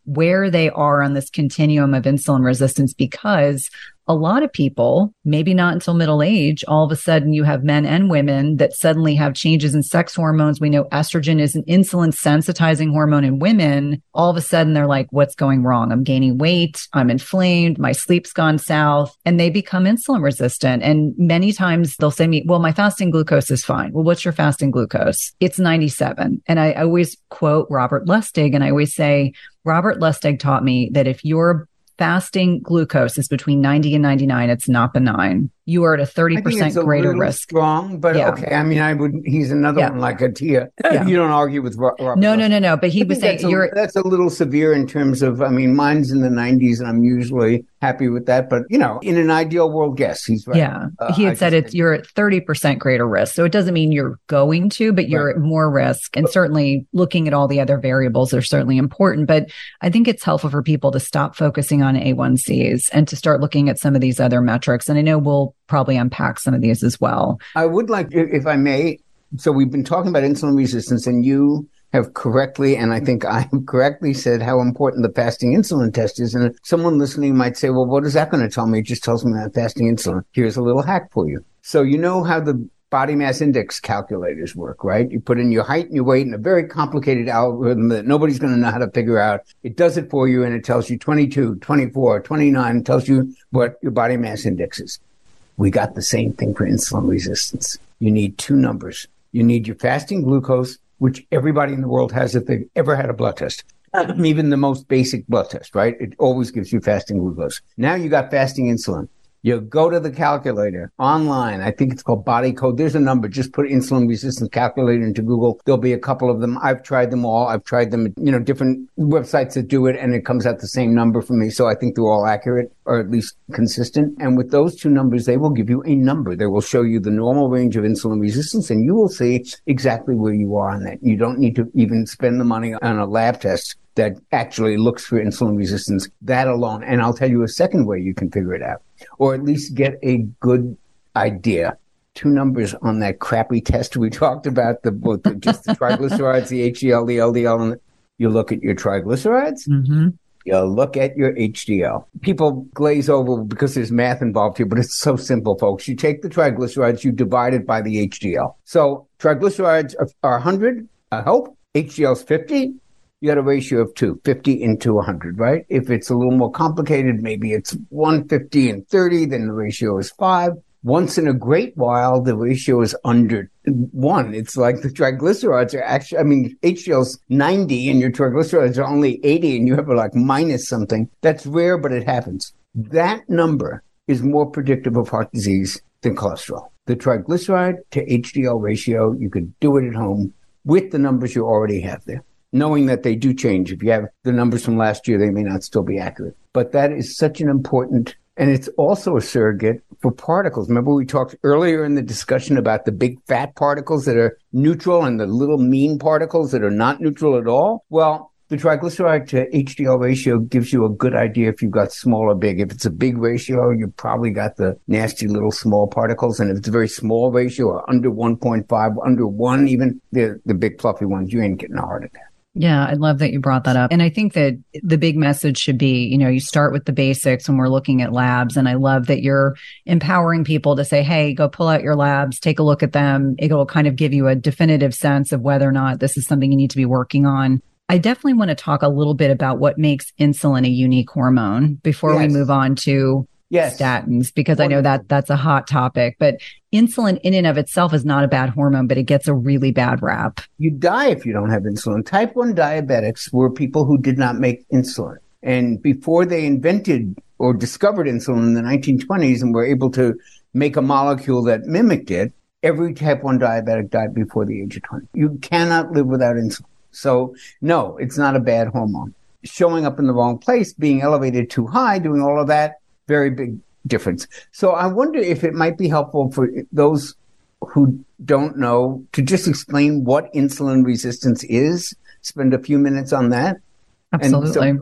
where they are on this continuum of insulin resistance, because a lot of people, maybe not until middle age, all of a sudden you have men and women that suddenly have changes in sex hormones. We know estrogen is an insulin sensitizing hormone in women. All of a sudden they're like, what's going wrong? I'm gaining weight. I'm inflamed. My sleep's gone south, and they become insulin resistant. And many times they'll say to me, well, my fasting glucose is fine. Well, what's your fasting glucose? It's 97. And I always quote Robert Lustig, and I always say, Robert Lustig taught me that if your fasting glucose is between 90 and 99, it's not benign. You are at a 30% greater risk. Strong, but okay. I mean, he's another one like Atia. You don't argue with Robert. No. But he was saying that's a little severe in terms of, I mean, mine's in the 90s and I'm usually happy with that. But, in an ideal world, yes, he's right. Yeah. He had said you're at 30% greater risk. So it doesn't mean you're going to, but you're at more risk. And certainly looking at all the other variables are certainly important. But I think it's helpful for people to stop focusing on A1Cs and to start looking at some of these other metrics. And I know we'll probably unpack some of these as well. I would like, if I may, so we've been talking about insulin resistance, and you have correctly, and I think I have correctly said how important the fasting insulin test is. And someone listening might say, well, what is that going to tell me? It just tells me I'm fasting insulin. Here's a little hack for you. So you know how the body mass index calculators work, right? You put in your height and your weight in a very complicated algorithm that nobody's going to know how to figure out. It does it for you, and it tells you 22, 24, 29, it tells you what your body mass index is. We got the same thing for insulin resistance. You need two numbers. You need your fasting glucose, which everybody in the world has if they've ever had a blood test. Even the most basic blood test, right? It always gives you fasting glucose. Now you got fasting insulin. You go to the calculator online. I think it's called Body Code. There's a number. Just put insulin resistance calculator into Google. There'll be a couple of them. I've tried them all. I've tried them at, different websites that do it, and it comes out the same number for me. So I think they're all accurate, or at least consistent. And with those two numbers, they will give you a number. They will show you the normal range of insulin resistance, and you will see exactly where you are on that. You don't need to even spend the money on a lab test that actually looks for insulin resistance, that alone. And I'll tell you a second way you can figure it out, or at least get a good idea. Two numbers on that crappy test we talked about, just the triglycerides, the HDL, the LDL, and you look at your triglycerides, you look at your HDL. People glaze over because there's math involved here, but it's so simple, folks. You take the triglycerides, you divide it by the HDL. So triglycerides are 100, I hope. HDL is 50. You got a ratio of 2, 50 into 100, right? If it's a little more complicated, maybe it's 150 and 30, then the ratio is 5. Once in a great while, the ratio is under 1. It's like the triglycerides are actually, HDL's 90 and your triglycerides are only 80 and you have like minus something. That's rare, but it happens. That number is more predictive of heart disease than cholesterol. The triglyceride to HDL ratio, you could do it at home with the numbers you already have there, knowing that they do change. If you have the numbers from last year, they may not still be accurate. But that is such an important, and it's also a surrogate for particles. Remember we talked earlier in the discussion about the big fat particles that are neutral and the little mean particles that are not neutral at all? Well, the triglyceride to HDL ratio gives you a good idea if you've got small or big. If it's a big ratio, you've probably got the nasty little small particles. And if it's a very small ratio, or under 1.5, under 1 even, the big fluffy ones, you ain't getting a heart attack. Yeah, I love that you brought that up. And I think that the big message should be, you start with the basics when we're looking at labs. And I love that you're empowering people to say, hey, go pull out your labs, take a look at them. It'll kind of give you a definitive sense of whether or not this is something you need to be working on. I definitely want to talk a little bit about what makes insulin a unique hormone before we move on to statins, because I know that that's a hot topic. But insulin in and of itself is not a bad hormone, but it gets a really bad rap. You die if you don't have insulin. Type 1 diabetics were people who did not make insulin. And before they invented or discovered insulin in the 1920s and were able to make a molecule that mimicked it, every type 1 diabetic died before the age of 20. You cannot live without insulin. So, no, it's not a bad hormone. Showing up in the wrong place, being elevated too high, doing all of that, very big difference. So I wonder if it might be helpful for those who don't know to just explain what insulin resistance is. Spend a few minutes on that. Absolutely.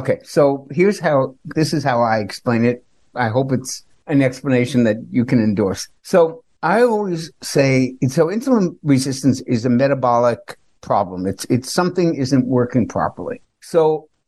So this is how I explain it. I hope it's an explanation that you can endorse. So I always say, insulin resistance is a metabolic problem. It's something isn't working properly. So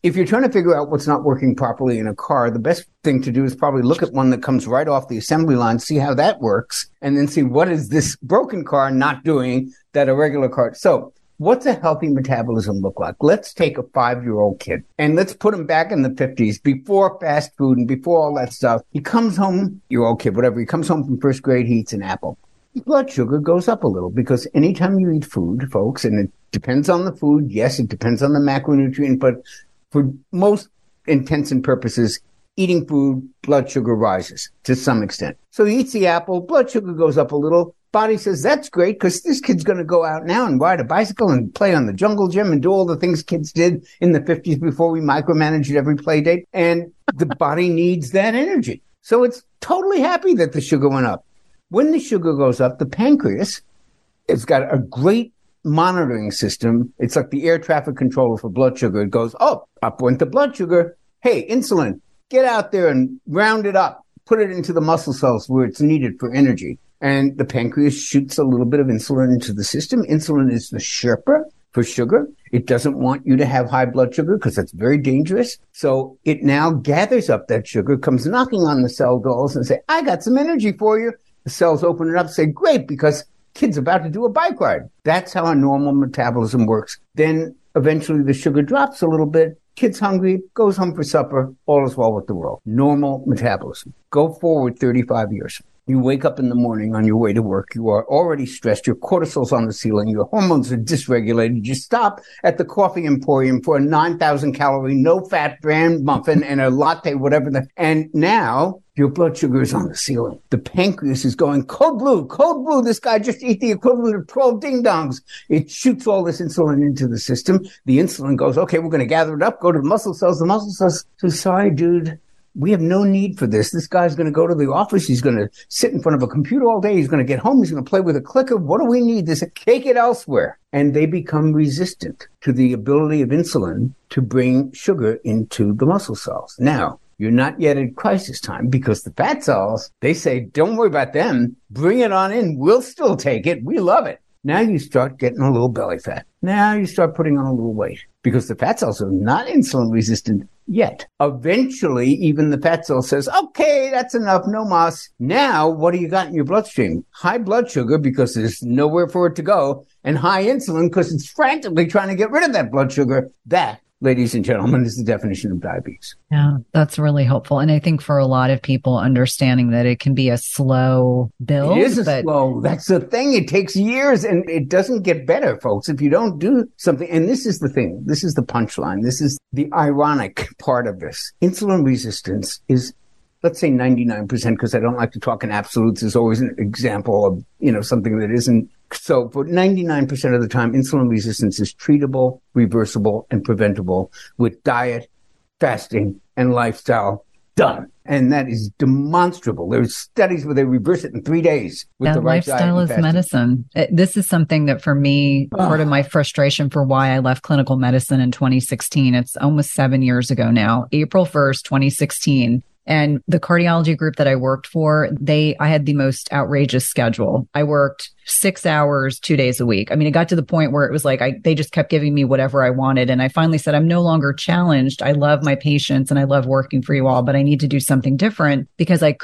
if you're trying to figure out what's not working properly in a car, the best thing to do is probably look at one that comes right off the assembly line, see how that works, and then see what is this broken car not doing that a regular car. So what's a healthy metabolism look like? Let's take a 5-year-old kid and let's put him back in the 50s before fast food and before all that stuff. He comes home, your old kid, whatever, he comes home from first grade, he eats an apple. Blood sugar goes up a little because anytime you eat food, folks, and it depends on the food, yes, it depends on the macronutrient, but for most intents and purposes, eating food, blood sugar rises to some extent. So he eats the apple, blood sugar goes up a little. Body says, that's great because this kid's going to go out now and ride a bicycle and play on the jungle gym and do all the things kids did in the 50s before we micromanaged every play date. And the body needs that energy. So it's totally happy that the sugar went up. When the sugar goes up, the pancreas has got a great monitoring system. It's like the air traffic controller for blood sugar. It goes, up went the blood sugar. Hey, insulin, get out there and round it up. Put it into the muscle cells where it's needed for energy. And the pancreas shoots a little bit of insulin into the system. Insulin is the Sherpa for sugar. It doesn't want you to have high blood sugar because that's very dangerous. So it now gathers up that sugar, comes knocking on the cell doors and say, I got some energy for you. The cells open it up, say, great, because kid's about to do a bike ride. That's how a normal metabolism works. Then eventually the sugar drops a little bit. Kid's hungry, goes home for supper. All is well with the world. Normal metabolism. Go forward 35 years. You wake up in the morning on your way to work. You are already stressed. Your cortisol's on the ceiling. Your hormones are dysregulated. You stop at the coffee emporium for a 9,000 calorie, no fat bran muffin and a latte, whatever. And now your blood sugar is on the ceiling. The pancreas is going code blue, code blue. This guy just ate the equivalent of 12 ding dongs. It shoots all this insulin into the system. The insulin goes, okay, we're going to gather it up, go to the muscle cells. The muscle cells say, sorry, dude. We have no need for this. This guy's going to go to the office. He's going to sit in front of a computer all day. He's going to get home. He's going to play with a clicker. What do we need? This, take it elsewhere. And they become resistant to the ability of insulin to bring sugar into the muscle cells. Now, you're not yet at crisis time because the fat cells, they say, don't worry about them. Bring it on in. We'll still take it. We love it. Now you start getting a little belly fat. Now you start putting on a little weight because the fat cells are not insulin resistant yet. Eventually, even the fat cell says, okay, that's enough, no mas. Now, what do you got in your bloodstream? High blood sugar because there's nowhere for it to go, and high insulin because it's frantically trying to get rid of that blood sugar. That, ladies and gentlemen, is the definition of diabetes. Yeah, that's really helpful. And I think for a lot of people, understanding that it can be a slow build. It is slow. That's the thing. It takes years and it doesn't get better, folks, if you don't do something. And this is the thing. This is the punchline. This is the ironic part of this. Insulin resistance is, let's say 99%, because I don't like to talk in absolutes. There's always an example of, something that isn't. So for 99% of the time, insulin resistance is treatable, reversible, and preventable with diet, fasting, and lifestyle. Done. And that is demonstrable. There's studies where they reverse it in 3 days with the right diet. Lifestyle is medicine. This is something that for me, part of my frustration for why I left clinical medicine in 2016, it's almost 7 years ago now, April 1st, 2016. And the cardiology group that I worked for, I had the most outrageous schedule. I worked 6 hours, 2 days a week. I mean, it got to the point where it was like, they just kept giving me whatever I wanted. And I finally said, I'm no longer challenged. I love my patients and I love working for you all, but I need to do something different because I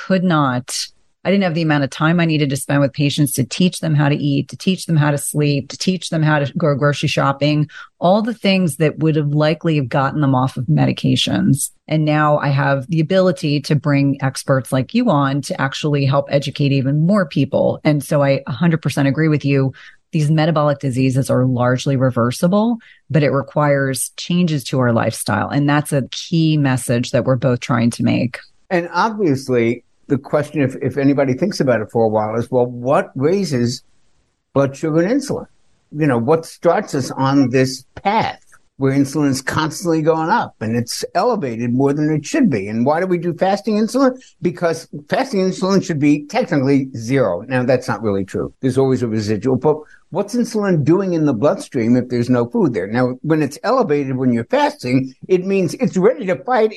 didn't have the amount of time I needed to spend with patients to teach them how to eat, to teach them how to sleep, to teach them how to go grocery shopping, all the things that would have likely have gotten them off of medications. And now I have the ability to bring experts like you on to actually help educate even more people. And so I 100% agree with you. These metabolic diseases are largely reversible, but it requires changes to our lifestyle. And that's a key message that we're both trying to make. And obviously, the question, if anybody thinks about it for a while, is, well, what raises blood sugar and insulin? What starts us on this path where insulin is constantly going up and it's elevated more than it should be? And why do we do fasting insulin? Because fasting insulin should be technically zero. Now, that's not really true. There's always a residual. But What's insulin doing in the bloodstream if there's no food there? Now, when it's elevated when you're fasting, it means it's ready to fight.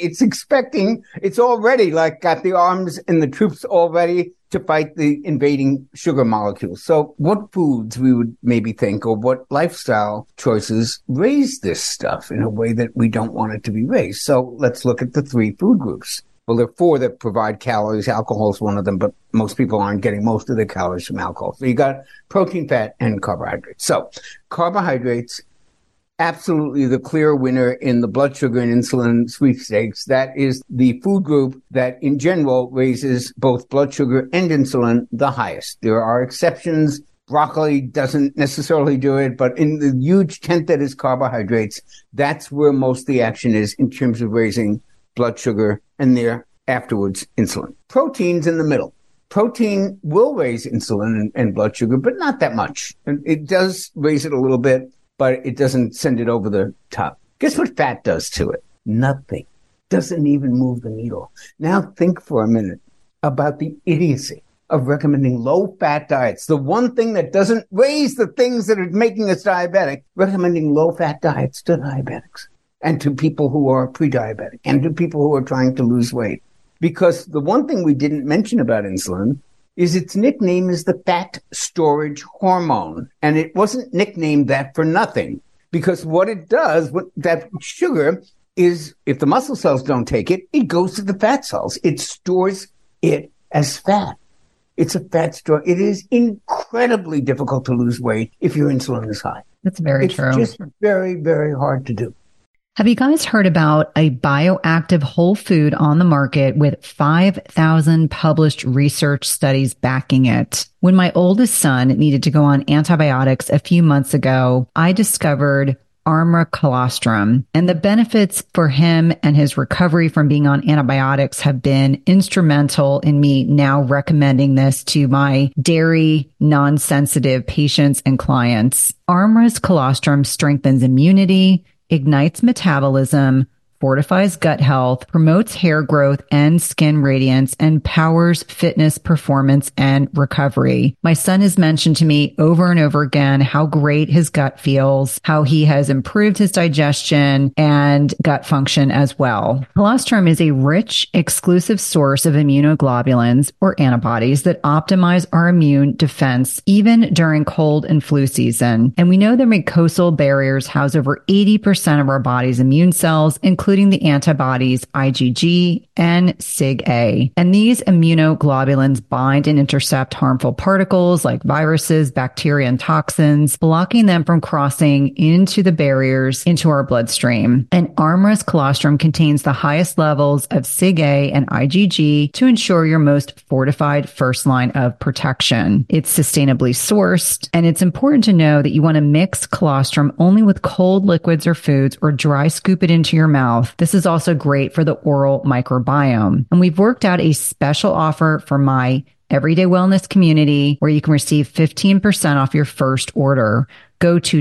It's already like got the arms and the troops all ready to fight the invading sugar molecules. So what foods we would maybe think, or what lifestyle choices raise this stuff in a way that we don't want it to be raised? So let's look at the 3 food groups. Well, there are 4 that provide calories. Alcohol is one of them, but most people aren't getting most of their calories from alcohol. So you got protein, fat, and carbohydrates. So carbohydrates, absolutely the clear winner in the blood sugar and insulin sweepstakes. That is the food group that in general raises both blood sugar and insulin the highest. There are exceptions. Broccoli doesn't necessarily do it, but in the huge tent that is carbohydrates, that's where most of the action is in terms of raising blood sugar and there afterwards insulin. Protein's in the middle. Protein will raise insulin and blood sugar, but not that much. And it does raise it a little bit, but it doesn't send it over the top. Guess what fat does to it? Nothing. Doesn't even move the needle. Now think for a minute about the idiocy of recommending low-fat diets. The one thing that doesn't raise the things that are making us diabetic, recommending low-fat diets to diabetics and to people who are pre-diabetic and to people who are trying to lose weight. Because the one thing we didn't mention about insulin is its nickname is the fat storage hormone. And it wasn't nicknamed that for nothing. Because what it does, what that sugar is, if the muscle cells don't take it, it goes to the fat cells. It stores it as fat. It's a fat store. It is incredibly difficult to lose weight if your insulin is high. That's very true. It's just very, very hard to do. Have you guys heard about a bioactive whole food on the market with 5,000 published research studies backing it? When my oldest son needed to go on antibiotics a few months ago, I discovered Armra colostrum, and the benefits for him and his recovery from being on antibiotics have been instrumental in me now recommending this to my dairy non-sensitive patients and clients. Armra's colostrum strengthens immunity, ignites metabolism, fortifies gut health, promotes hair growth and skin radiance, and powers fitness, performance, and recovery. My son has mentioned to me over and over again how great his gut feels, how he has improved his digestion and gut function as well. Colostrum is a rich, exclusive source of immunoglobulins or antibodies that optimize our immune defense even during cold and flu season. And we know that mucosal barriers house over 80% of our body's immune cells, including the antibodies IgG and Sig-A. And these immunoglobulins bind and intercept harmful particles like viruses, bacteria, and toxins, blocking them from crossing into the barriers into our bloodstream. And Armra's colostrum contains the highest levels of Sig-A and IgG to ensure your most fortified first line of protection. It's sustainably sourced, and it's important to know that you want to mix colostrum only with cold liquids or foods or dry scoop it into your mouth. This is also great for the oral microbiome. And we've worked out a special offer for my Everyday Wellness community where you can receive 15% off your first order. Go to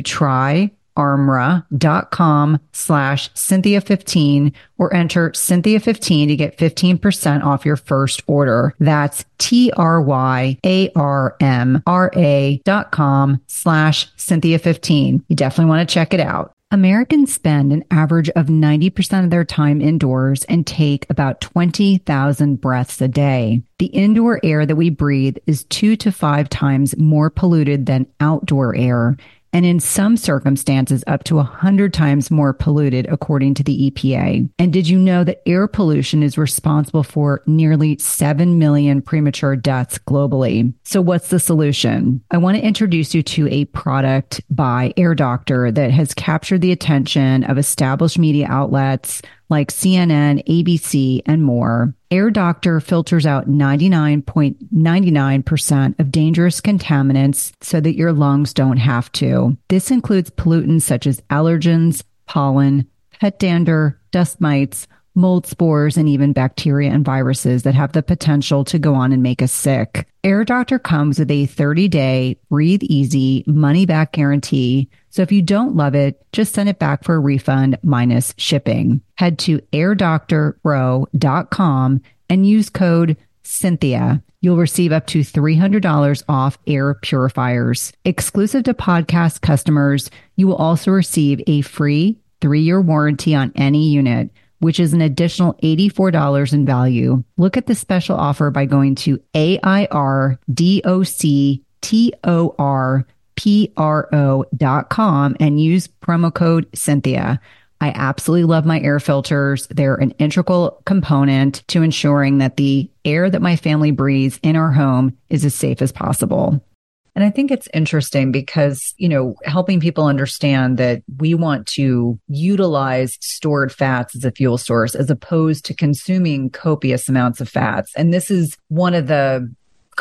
tryarmra.com/Cynthia15 or enter Cynthia15 to get 15% off your first order. That's tryarmra.com/Cynthia15. You definitely want to check it out. Americans spend an average of 90% of their time indoors and take about 20,000 breaths a day. The indoor air that we breathe is 2 to 5 times more polluted than outdoor air, and in some circumstances up to 100 times more polluted, according to the EPA. And did you know that air pollution is responsible for nearly 7 million premature deaths globally? So what's the solution? I want to introduce you to a product by Air Doctor that has captured the attention of established media outlets like CNN, ABC, and more. Air Doctor filters out 99.99% of dangerous contaminants so that your lungs don't have to. This includes pollutants such as allergens, pollen, pet dander, dust mites, mold spores, and even bacteria and viruses that have the potential to go on and make us sick. Air Doctor comes with a 30-day, breathe-easy, money-back guarantee. So if you don't love it, just send it back for a refund minus shipping. Head to airdoctorpro.com and use code Cynthia. you'll receive up to $300 off air purifiers. Exclusive to podcast customers, you will also receive a free 3-year warranty on any unit, which is an additional $84 in value. Look at the special offer by going to AIRDOCTORPRO.com and use promo code Cynthia. I absolutely love my air filters. They're an integral component to ensuring that the air that my family breathes in our home is as safe as possible. And I think it's interesting because, helping people understand that we want to utilize stored fats as a fuel source as opposed to consuming copious amounts of fats. And this is one of the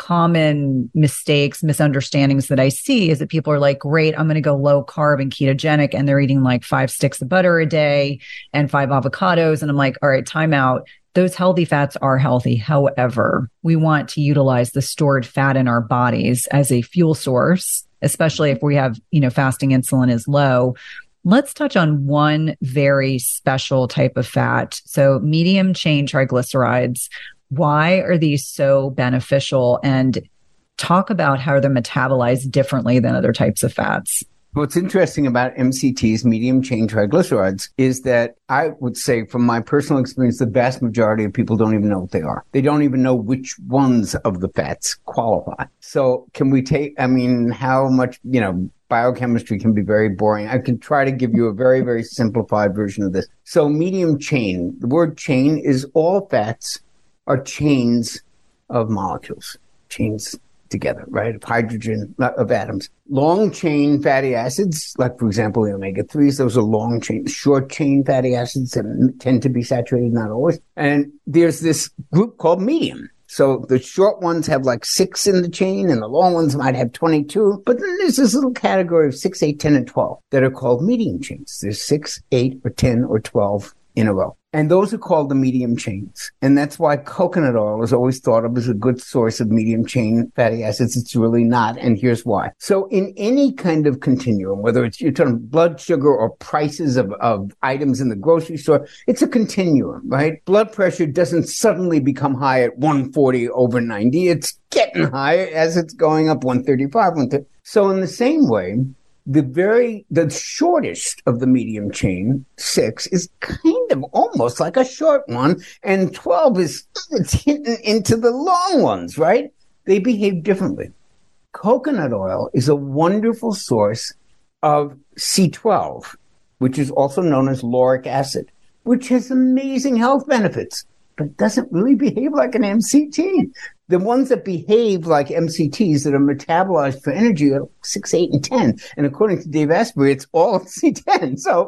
common mistakes, misunderstandings that I see is that people are like, great, I'm going to go low carb and ketogenic. And they're eating like 5 sticks of butter a day and 5 avocados. And I'm like, all right, time out. Those healthy fats are healthy. However, we want to utilize the stored fat in our bodies as a fuel source, especially if we have, fasting insulin is low. Let's touch on one very special type of fat. So medium chain triglycerides. Why are these so beneficial? And talk about how they're metabolized differently than other types of fats. What's interesting about MCTs, medium chain triglycerides, is that I would say from my personal experience, the vast majority of people don't even know what they are. They don't even know which ones of the fats qualify. So can we how much, biochemistry can be very boring. I can try to give you a very, very simplified version of this. So medium chain, the word chain is all fats are chains of molecules, chains together, right? Of hydrogen, of atoms. Long chain fatty acids, like for example, the omega-3s, those are long chain, short chain fatty acids that tend to be saturated, not always. And there's this group called medium. So the short ones have like 6 in the chain and the long ones might have 22. But then there's this little category of 6, 8, 10, and 12 that are called medium chains. There's 6, 8, or 10, or 12 in a row. And those are called the medium chains. And that's why coconut oil is always thought of as a good source of medium chain fatty acids. It's really not. And here's why. So in any kind of continuum, whether it's you're talking blood sugar or prices of items in the grocery store, it's a continuum, right? Blood pressure doesn't suddenly become high at 140/90. It's getting higher as it's going up 135, 130. So in the same way, the shortest of the medium chain, 6, is kind of almost like a short one, and 12 it's hitting into the long ones, right? They behave differently. Coconut oil is a wonderful source of C12, which is also known as lauric acid, which has amazing health benefits, but doesn't really behave like an MCT. The ones that behave like MCTs that are metabolized for energy are 6, 8, and 10. And according to Dave Asprey, it's all C10. So,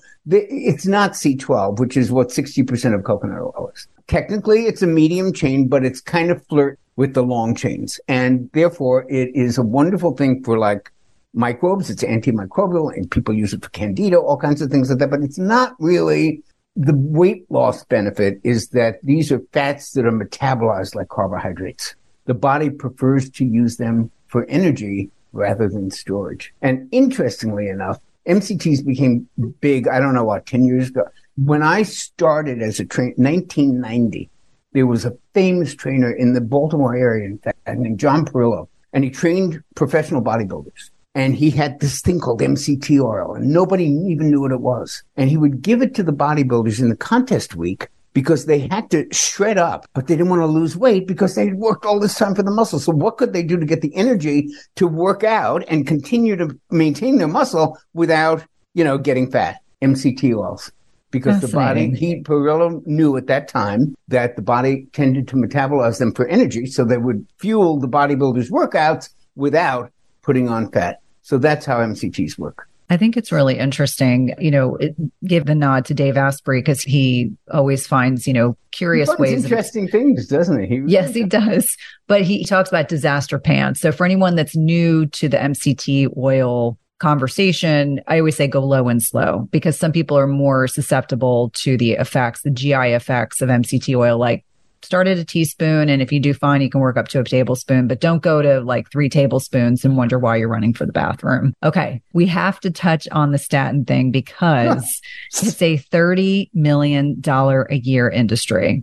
it's not C12, which is what 60% of coconut oil is. Technically, it's a medium chain, but it's kind of flirt with the long chains. And therefore, it is a wonderful thing for like microbes. It's antimicrobial, and people use it for candida, all kinds of things like that. But it's not really... The weight loss benefit is that these are fats that are metabolized like carbohydrates. The body prefers to use them for energy rather than storage. And interestingly enough, MCTs became big, 10 years ago. When I started as a trainer, 1990, there was a famous trainer in the Baltimore area, in fact, named John Perillo, and he trained professional bodybuilders. And he had this thing called MCT oil, and nobody even knew what it was. And he would give it to the bodybuilders in the contest week because they had to shred up, but they didn't want to lose weight because they had worked all this time for the muscle. So what could they do to get the energy to work out and continue to maintain their muscle without, getting fat? MCT oils. Because the body, Perillo knew at that time that the body tended to metabolize them for energy, so they would fuel the bodybuilders' workouts without putting on fat. So that's how MCTs work. I think it's really interesting, give the nod to Dave Asprey because he always finds, curious ways. Interesting things, doesn't he? Yes, he does. But he talks about disaster pants. So for anyone that's new to the MCT oil conversation, I always say go low and slow because some people are more susceptible to the effects, the GI effects of MCT oil, like start at a teaspoon, and if you do fine, you can work up to a tablespoon, but don't go to like 3 tablespoons and wonder why you're running for the bathroom. Okay, we have to touch on the statin thing because it's a $30 million a year industry.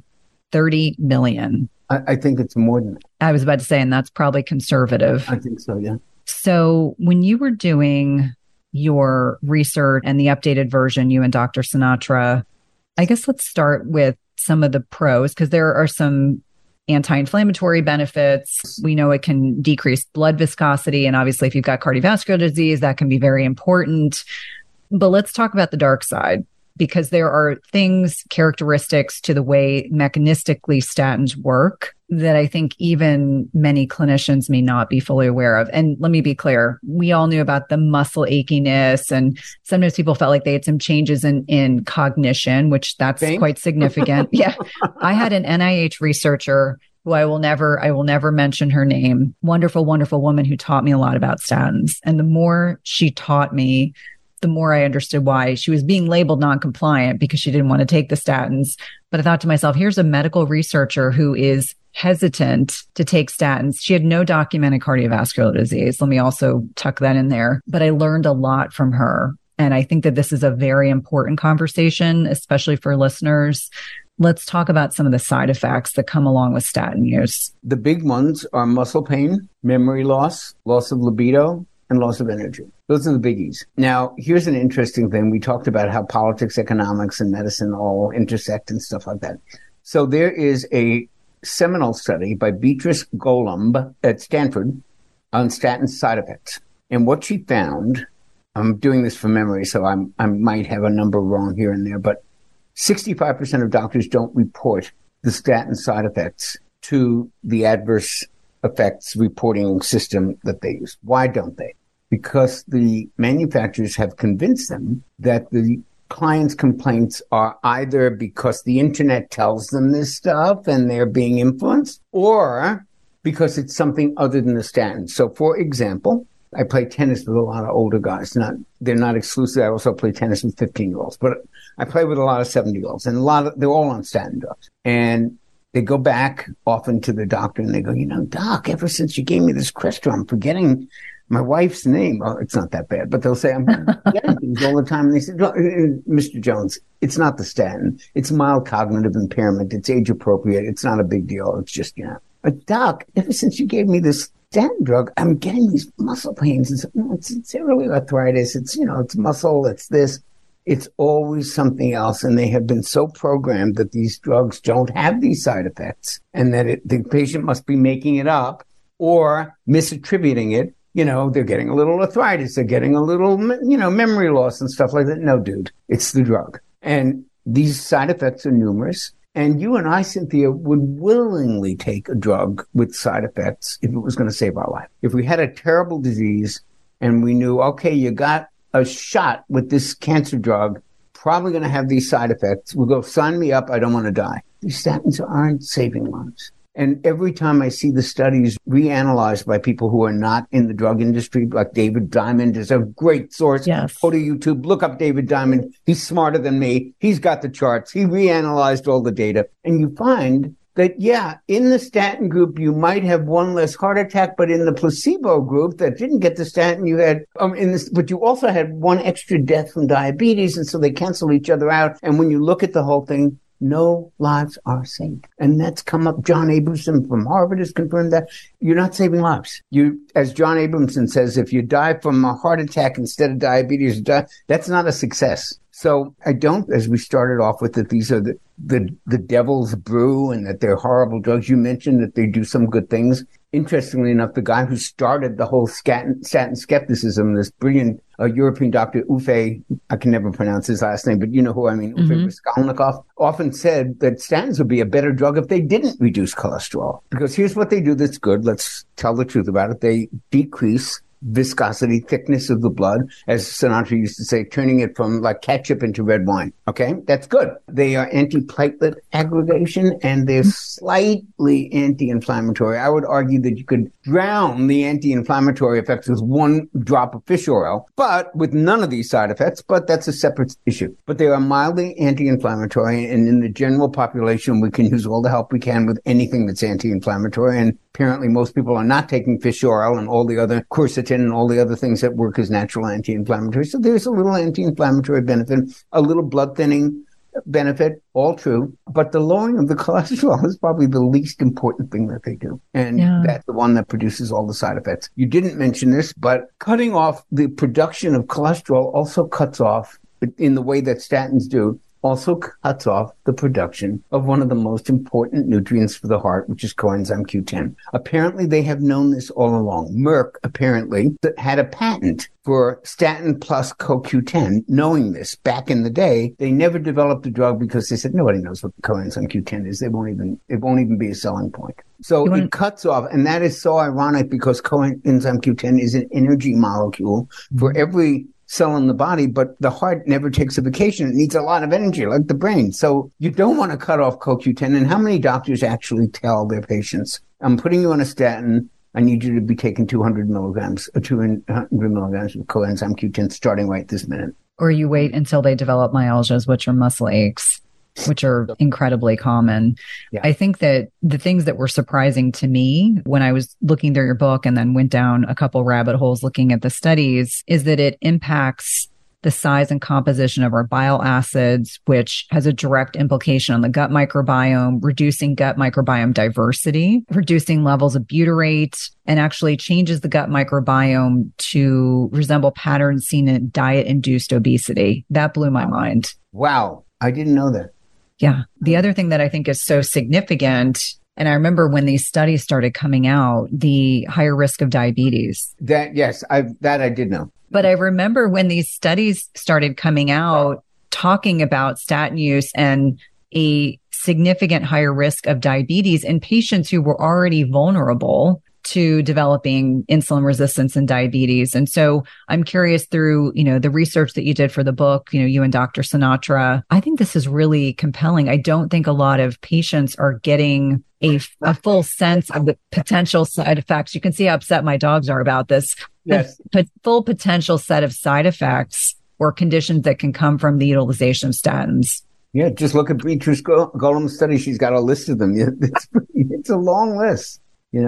30 million. I think it's more than that. I was about to say, and that's probably conservative. I think so, yeah. So when you were doing your research and the updated version, you and Dr. Sinatra, I guess let's start with some of the pros, because there are some anti-inflammatory benefits. We know it can decrease blood viscosity. And obviously, if you've got cardiovascular disease, that can be very important. But let's talk about the dark side, because there are characteristics to the way mechanistically statins work that I think even many clinicians may not be fully aware of. And let me be clear, we all knew about the muscle achiness, and sometimes people felt like they had some changes in cognition, which that's quite significant. Yeah. I had an NIH researcher who I will never mention her name, wonderful, wonderful woman who taught me a lot about statins. And the more she taught me, the more I understood why she was being labeled non-compliant, because she didn't want to take the statins. But I thought to myself, here's a medical researcher who is hesitant to take statins. She had no documented cardiovascular disease. Let me also tuck that in there. But I learned a lot from her. And I think that this is a very important conversation, especially for listeners. Let's talk about some of the side effects that come along with statin use. The big ones are muscle pain, memory loss, loss of libido, and loss of energy. Those are the biggies. Now, here's an interesting thing. We talked about how politics, economics, and medicine all intersect and stuff like that. So there is a seminal study by Beatrice Golomb at Stanford on statin side effects. And what she found, I'm doing this from memory, so I might have a number wrong here and there, but 65% of doctors don't report the statin side effects to the adverse effects reporting system that they use. Why don't they? Because the manufacturers have convinced them that the clients' complaints are either because the internet tells them this stuff and they're being influenced, or because it's something other than the statin. So, for example, I play tennis with a lot of older guys. They're not exclusive. I also play tennis with 15-year-olds, but I play with a lot of 70-year-olds, and they're all on statin drugs. And they go back often to the doctor and they go, Doc, ever since you gave me this Crestor, I'm forgetting my wife's name. Oh, it's not that bad, but they'll say, I'm forgetting things all the time. And they say, Mr. Jones, it's not the statin. It's mild cognitive impairment. It's age appropriate. It's not a big deal. It's just, But Doc, ever since you gave me this statin drug, I'm getting these muscle pains. And so, no, it's really arthritis. It's, it's muscle. It's this. It's always something else. And they have been so programmed that these drugs don't have these side effects, and that the patient must be making it up or misattributing it. They're getting a little arthritis. They're getting a little, memory loss and stuff like that. No, dude, it's the drug. And these side effects are numerous. And you and I, Cynthia, would willingly take a drug with side effects if it was going to save our life. If we had a terrible disease and we knew, okay, you got a shot with this cancer drug, probably going to have these side effects. We'll go, sign me up. I don't want to die. These statins aren't saving lives. And every time I see the studies reanalyzed by people who are not in the drug industry, like David Diamond is a great source. Yes. Go to YouTube, look up David Diamond. He's smarter than me. He's got the charts. He reanalyzed all the data. And you find that, in the statin group, you might have one less heart attack, but in the placebo group that didn't get the statin, you had, but you also had one extra death from diabetes. And so they cancel each other out. And when you look at the whole thing, no lives are saved. And that's come up. John Abramson from Harvard has confirmed that. You're not saving lives. As John Abramson says, if you die from a heart attack instead of diabetes, that's not a success. So I don't, as we started off with, that these are the devil's brew and that they're horrible drugs. You mentioned that they do some good things. Interestingly enough, the guy who started the whole statin skepticism, this brilliant European doctor, Uffe, I can never pronounce his last name, but you know who I mean, Uffe Raskolnikov, often said that statins would be a better drug if they didn't reduce cholesterol. Because here's what they do that's good. Let's tell the truth about it. They decrease viscosity, thickness of the blood, as Sinatra used to say, turning it from like ketchup into red wine. Okay, that's good. They are antiplatelet aggregation, and they're slightly anti-inflammatory. I would argue that you could drown the anti-inflammatory effects with one drop of fish oil, but with none of these side effects, but that's a separate issue. But they are mildly anti-inflammatory, and in the general population, we can use all the help we can with anything that's anti-inflammatory, and apparently most people are not taking fish oil and all the other quercetin and all the other things that work as natural anti-inflammatory. So there's a little anti-inflammatory benefit, a little blood thinning, benefit, all true, but the lowering of the cholesterol is probably the least important thing that they do. And that's the one that produces all the side effects. You didn't mention this, but cutting off the production of cholesterol also cuts off, in the way that statins do, also cuts off the production of one of the most important nutrients for the heart, which is coenzyme Q10. Apparently, they have known this all along. Merck apparently had a patent for statin plus CoQ10, knowing this back in the day. They never developed the drug because they said nobody knows what coenzyme Q10 is. It won't even be a selling point. So it cuts off, and that is so ironic because coenzyme Q10 is an energy molecule for every cell in the body, but the heart never takes a vacation. It needs a lot of energy, like the brain. So you don't want to cut off CoQ10. And how many doctors actually tell their patients, I'm putting you on a statin, I need you to be taking 200 milligrams of coenzyme Q10 starting right this minute. Or you wait until they develop myalgias, which are muscle aches, which are incredibly common. Yeah. I think that the things that were surprising to me when I was looking through your book and then went down a couple rabbit holes looking at the studies is that it impacts the size and composition of our bile acids, which has a direct implication on the gut microbiome, reducing gut microbiome diversity, reducing levels of butyrate, and actually changes the gut microbiome to resemble patterns seen in diet-induced obesity. That blew my mind. Wow. I didn't know that. Yeah. The other thing that I think is so significant, and I remember when these studies started coming out, the higher risk of diabetes. I did know. But I remember when these studies started coming out, talking about statin use and a significant higher risk of diabetes in patients who were already vulnerable to developing insulin resistance and diabetes. And so I'm curious through, the research that you did for the book, you and Dr. Sinatra, I think this is really compelling. I don't think a lot of patients are getting a full sense of the potential side effects. You can see how upset my dogs are about this. Yes. The full potential set of side effects or conditions that can come from the utilization of statins. Yeah, just look at Beatrice Golem's study. She's got a list of them. It's a long list,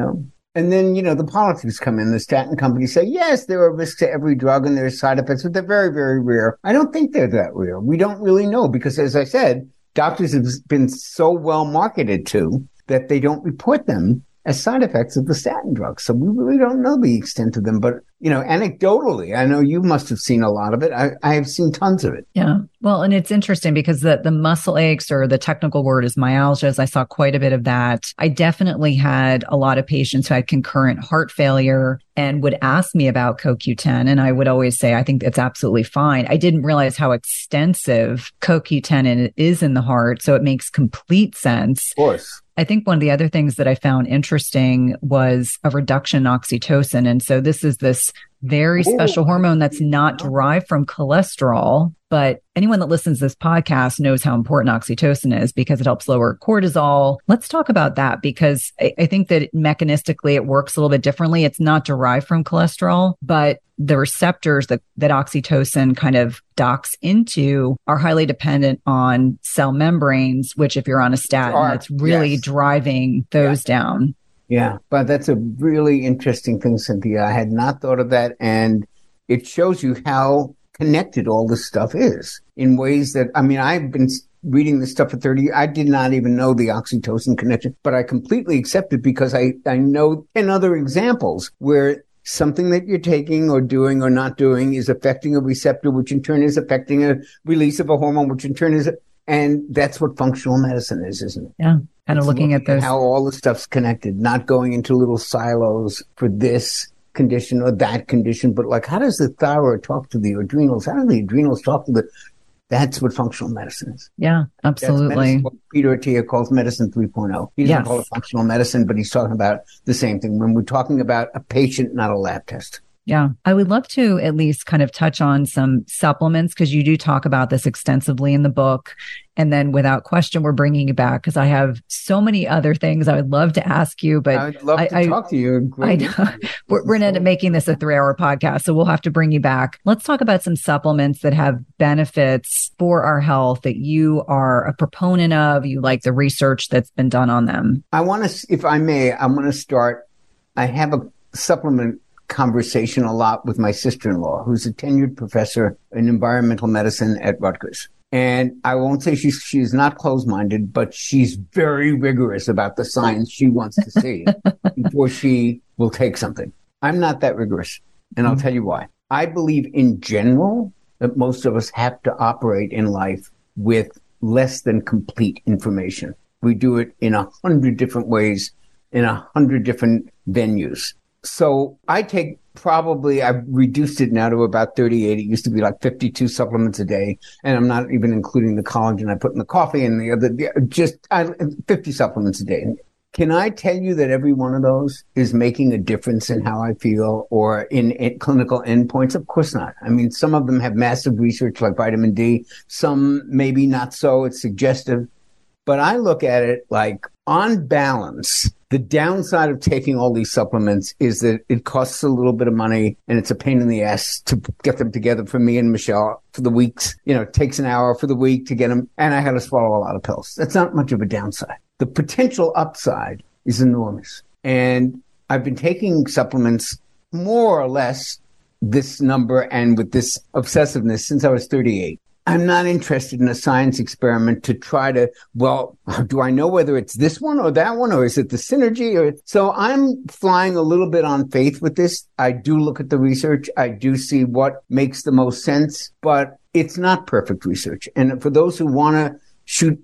And then, the politics come in. The statin companies say, yes, there are risks to every drug and there are side effects, but they're very, very rare. I don't think they're that rare. We don't really know because, as I said, doctors have been so well marketed to that they don't report them as side effects of the statin drugs. So we really don't know the extent of them. But, anecdotally, I know you must have seen a lot of it. I have seen tons of it. Yeah. Well, and it's interesting because the muscle aches, or the technical word is myalgias, I saw quite a bit of that. I definitely had a lot of patients who had concurrent heart failure and would ask me about CoQ10. And I would always say, I think it's absolutely fine. I didn't realize how extensive CoQ10 is in the heart. So it makes complete sense. Of course. I think one of the other things that I found interesting was a reduction in oxytocin. And so this is this very special hormone that's not derived from cholesterol. But anyone that listens to this podcast knows how important oxytocin is because it helps lower cortisol. Let's talk about that because I think that mechanistically it works a little bit differently. It's not derived from cholesterol, but the receptors that oxytocin kind of docks into are highly dependent on cell membranes, which if you're on a statin, it's really driving those down. Yeah, but that's a really interesting thing, Cynthia. I had not thought of that. And it shows you how connected all this stuff is in ways that, I've been reading this stuff for 30 years. I did not even know the oxytocin connection, but I completely accept it because I know 10 other examples where something that you're taking or doing or not doing is affecting a receptor, which in turn is affecting a release of a hormone, which in turn is, and that's what functional medicine is, isn't it? Yeah. Kind of looking at those. How all the stuff's connected, not going into little silos for this condition or that condition, but like, how does the thyroid talk to the adrenals? How do the adrenals talk to that's what functional medicine is. Yeah, absolutely. What Peter Attia calls medicine 3.0. He doesn't call it functional medicine, but he's talking about the same thing when we're talking about a patient, not a lab test. Yeah. I would love to at least kind of touch on some supplements because you do talk about this extensively in the book. And then without question, we're bringing you back because I have so many other things I would love to ask you. But I would love to talk to you. We're going to end up making this a 3-hour podcast. So we'll have to bring you back. Let's talk about some supplements that have benefits for our health that you are a proponent of. You like the research that's been done on them. I want to, if I may, I want to start. I have a supplement conversation a lot with my sister-in-law, who's a tenured professor in environmental medicine at Rutgers. And I won't say she's not closed-minded, but she's very rigorous about the science she wants to see before she will take something. I'm not that rigorous, and I'll tell you why. I believe in general that most of us have to operate in life with less than complete information. We do it in 100 different ways, in 100 different venues. So I take I've reduced it now to about 38. It used to be like 52 supplements a day. And I'm not even including the collagen I put in the coffee and the other, 50 supplements a day. Can I tell you that every one of those is making a difference in how I feel or in clinical endpoints? Of course not. I mean, some of them have massive research like vitamin D. Some maybe not so. It's suggestive. But I look at it like, on balance, the downside of taking all these supplements is that it costs a little bit of money and it's a pain in the ass to get them together for me and Michelle for the weeks. It takes an hour for the week to get them, and I got to swallow a lot of pills. That's not much of a downside. The potential upside is enormous. And I've been taking supplements more or less this number and with this obsessiveness since I was 38. I'm not interested in a science experiment to try to, do I know whether it's this one or that one, or is it the synergy? So I'm flying a little bit on faith with this. I do look at the research. I do see what makes the most sense, but it's not perfect research. And for those who want to shoot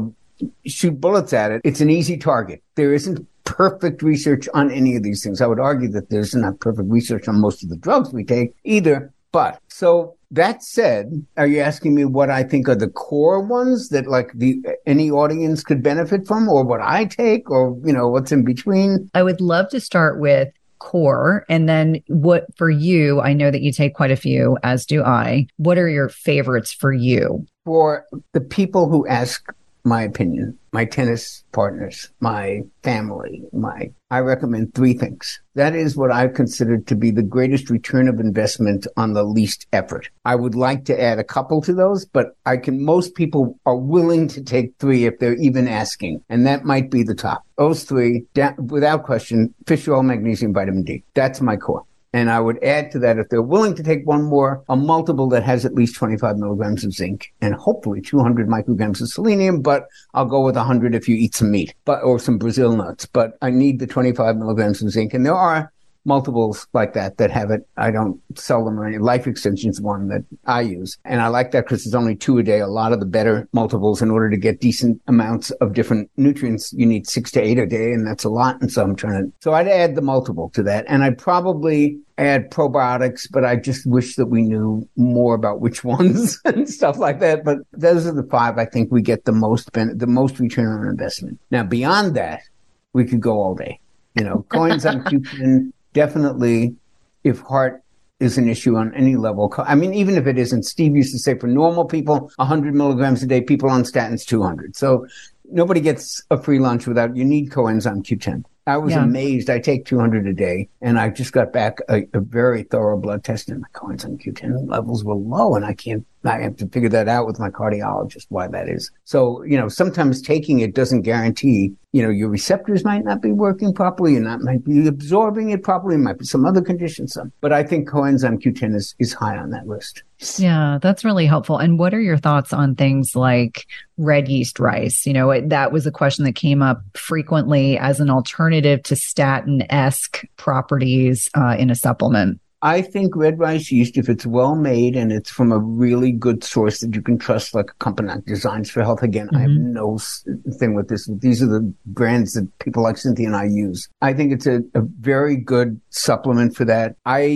bullets at it, it's an easy target. There isn't perfect research on any of these things. I would argue that there's not perfect research on most of the drugs we take either. But so that said, are you asking me what I think are the core ones that any audience could benefit from, or what I take, or, what's in between? I would love to start with core. And then what for you, I know that you take quite a few, as do I. What are your favorites for you? For the people who ask my opinion, my tennis partners, my family, I recommend 3 things. That is what I consider to be the greatest return of investment on the least effort. I would like to add a couple to those, but most people are willing to take 3 if they're even asking. And that might be the top. Those 3, without question, fish oil, magnesium, vitamin D. That's my core. And I would add to that, if they're willing to take one more, a multiple that has at least 25 milligrams of zinc and hopefully 200 micrograms of selenium, but I'll go with 100 if you eat some meat or some Brazil nuts. But I need the 25 milligrams of zinc. And there are multiples like that have it. I don't sell them or any. Life Extension is one that I use. And I like that because it's only 2 a day. A lot of the better multiples, in order to get decent amounts of different nutrients, you need 6 to 8 a day. And that's a lot. And so I'd add the multiple to that. And I'd probably add probiotics, but I just wish that we knew more about which ones and stuff like that. But those are the 5 I think we get the most return on investment. Now, beyond that, we could go all day. Coenzyme Q10, definitely, if heart is an issue on any level. I mean, even if it isn't, Steve used to say for normal people, 100 milligrams a day, people on statins, 200. So nobody gets a free lunch you need coenzyme Q10. I was amazed. I take 200 a day, and I just got back a very thorough blood test, and my coenzyme Q10 levels were low, and I have to figure that out with my cardiologist, why that is. So, sometimes taking it doesn't guarantee, your receptors might not be working properly, might be absorbing it properly, might be some other conditions. But I think coenzyme Q10 is high on that list. Yeah, that's really helpful. And what are your thoughts on things like red yeast rice? That was a question that came up frequently as an alternative to statin-esque properties in a supplement. I think red rice yeast, if it's well made and it's from a really good source that you can trust, like a company like Designs for Health. Again, I have no thing with this. These are the brands that people like Cynthia and I use. I think it's a very good supplement for that.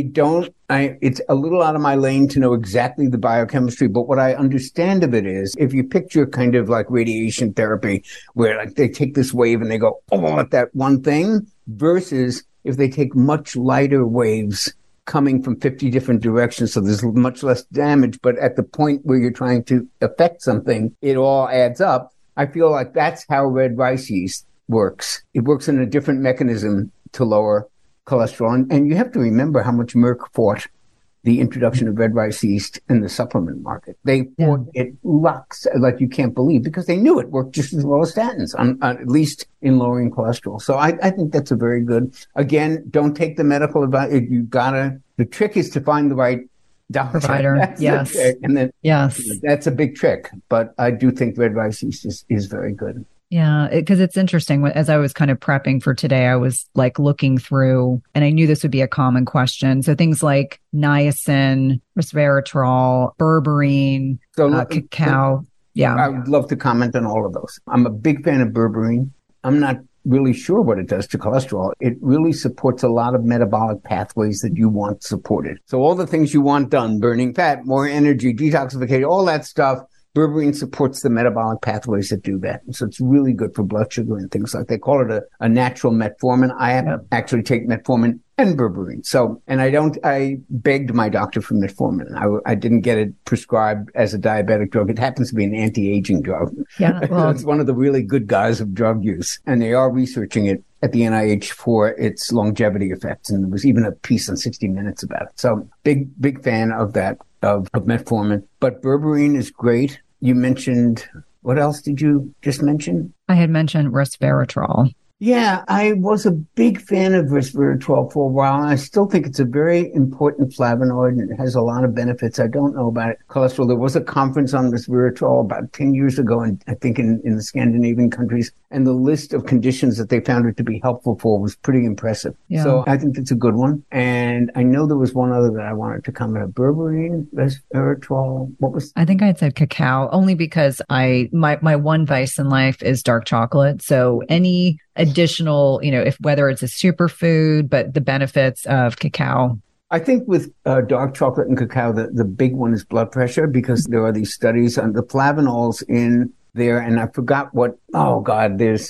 It's a little out of my lane to know exactly the biochemistry, but what I understand of it is, if you picture kind of like radiation therapy, where they take this wave and they go, at that one thing, versus if they take much lighter waves coming from 50 different directions, so there's much less damage, but at the point where you're trying to affect something, it all adds up. I feel like that's how red rice yeast works. It works in a different mechanism to lower cholesterol. And you have to remember how much Merck fought the introduction of red rice yeast in the supplement market. They fought it like you can't believe, because they knew it worked just as well as statins, at least in lowering cholesterol. So I think that's a very good. Again, don't take the medical advice. The trick is to find the right provider. Yes. And then, yes, that's a big trick. But I do think red rice yeast is very good. Yeah, because it's interesting. As I was kind of prepping for today, I was like looking through, and I knew this would be a common question. So things like niacin, resveratrol, berberine, cacao. Yeah. I would love to comment on all of those. I'm a big fan of berberine. I'm not really sure what it does to cholesterol. It really supports a lot of metabolic pathways that you want supported. So all the things you want done, burning fat, more energy, detoxification, all that stuff, berberine supports the metabolic pathways that do that. So it's really good for blood sugar and things like that. They call it a natural metformin. I actually take metformin and berberine. So, and I begged my doctor for metformin. I didn't get it prescribed as a diabetic drug. It happens to be an anti-aging drug. Yeah, well, it's one of the really good guys of drug use. And they are researching it at the NIH for its longevity effects. And there was even a piece on 60 Minutes about it. So big fan of that, of metformin. But berberine is great. You mentioned, what else did you just mention? I had mentioned resveratrol. Yeah, I was a big fan of resveratrol for a while, and I still think it's a very important flavonoid, and it has a lot of benefits. I don't know about cholesterol. There was a conference on resveratrol about 10 years ago, and I think in the Scandinavian countries, and the list of conditions that they found it to be helpful for was pretty impressive. Yeah. So I think that's a good one. And I know there was one other that I wanted to comment on. Berberine, resveratrol, what was? I think I had said cacao, only because my one vice in life is dark chocolate. So any additional, whether it's a superfood, but the benefits of cacao. I think with dark chocolate and cacao, the big one is blood pressure, because there are these studies on the flavanols in there, and I forgot what. Oh God, it's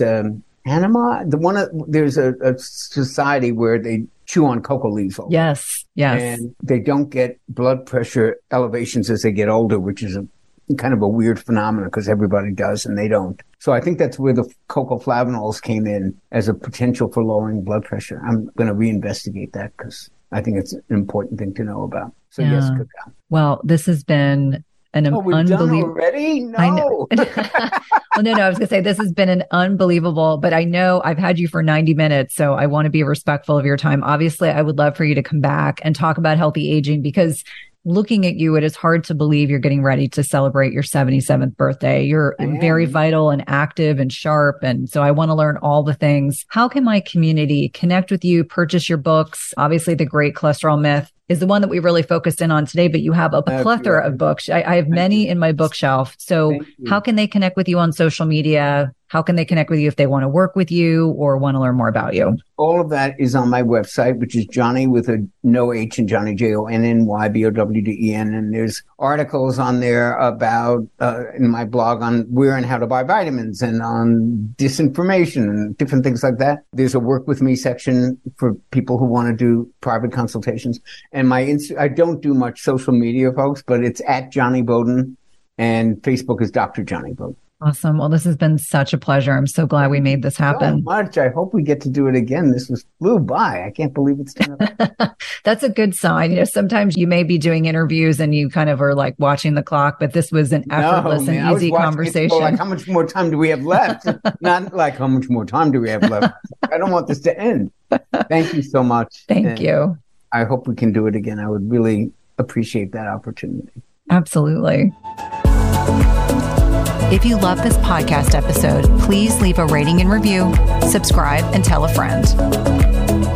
Panama. There's a society where they chew on cocoa leaves. Yes, and they don't get blood pressure elevations as they get older, which is kind of a weird phenomenon because everybody does and they don't. So I think that's where the cocoa flavanols came in as a potential for lowering blood pressure. I'm going to reinvestigate that because I think it's an important thing to know about. So yes, cacao. Well, this has been an unbelievable. Done already? No. I know. Well, no. I was going to say this has been an unbelievable, but I know I've had you for 90 minutes, so I want to be respectful of your time. Obviously, I would love for you to come back and talk about healthy aging, because looking at you, it is hard to believe you're getting ready to celebrate your 77th birthday. You're very vital and active and sharp. And so I want to learn all the things. How can my community connect with you, purchase your books? Obviously, The Great Cholesterol Myth is the one that we really focused in on today, but you have a plethora of books. I have many in my bookshelf. So how can they connect with you on social media? How can they connect with you if they want to work with you or want to learn more about you? All of that is on my website, which is Johnny with a no H and Johnny, JONNYBOWDEN. And there's articles on there about, in my blog, on where and how to buy vitamins and on disinformation and different things like that. There's a work with me section for people who want to do private consultations. And I don't do much social media, folks, but it's at Johnny Bowden, and Facebook is Dr. Johnny Bowden. Awesome. Well, this has been such a pleasure. I'm so glad we made this happen. So much. I hope we get to do it again. This flew by. I can't believe it's done. That's a good sign. Sometimes you may be doing interviews and you kind of are like watching the clock, but this was an effortless and easy conversation. Like, how much more time do we have left? Not like how much more time do we have left? I don't want this to end. Thank you so much. Thank you. I hope we can do it again. I would really appreciate that opportunity. Absolutely. If you love this podcast episode, please leave a rating and review, subscribe, and tell a friend.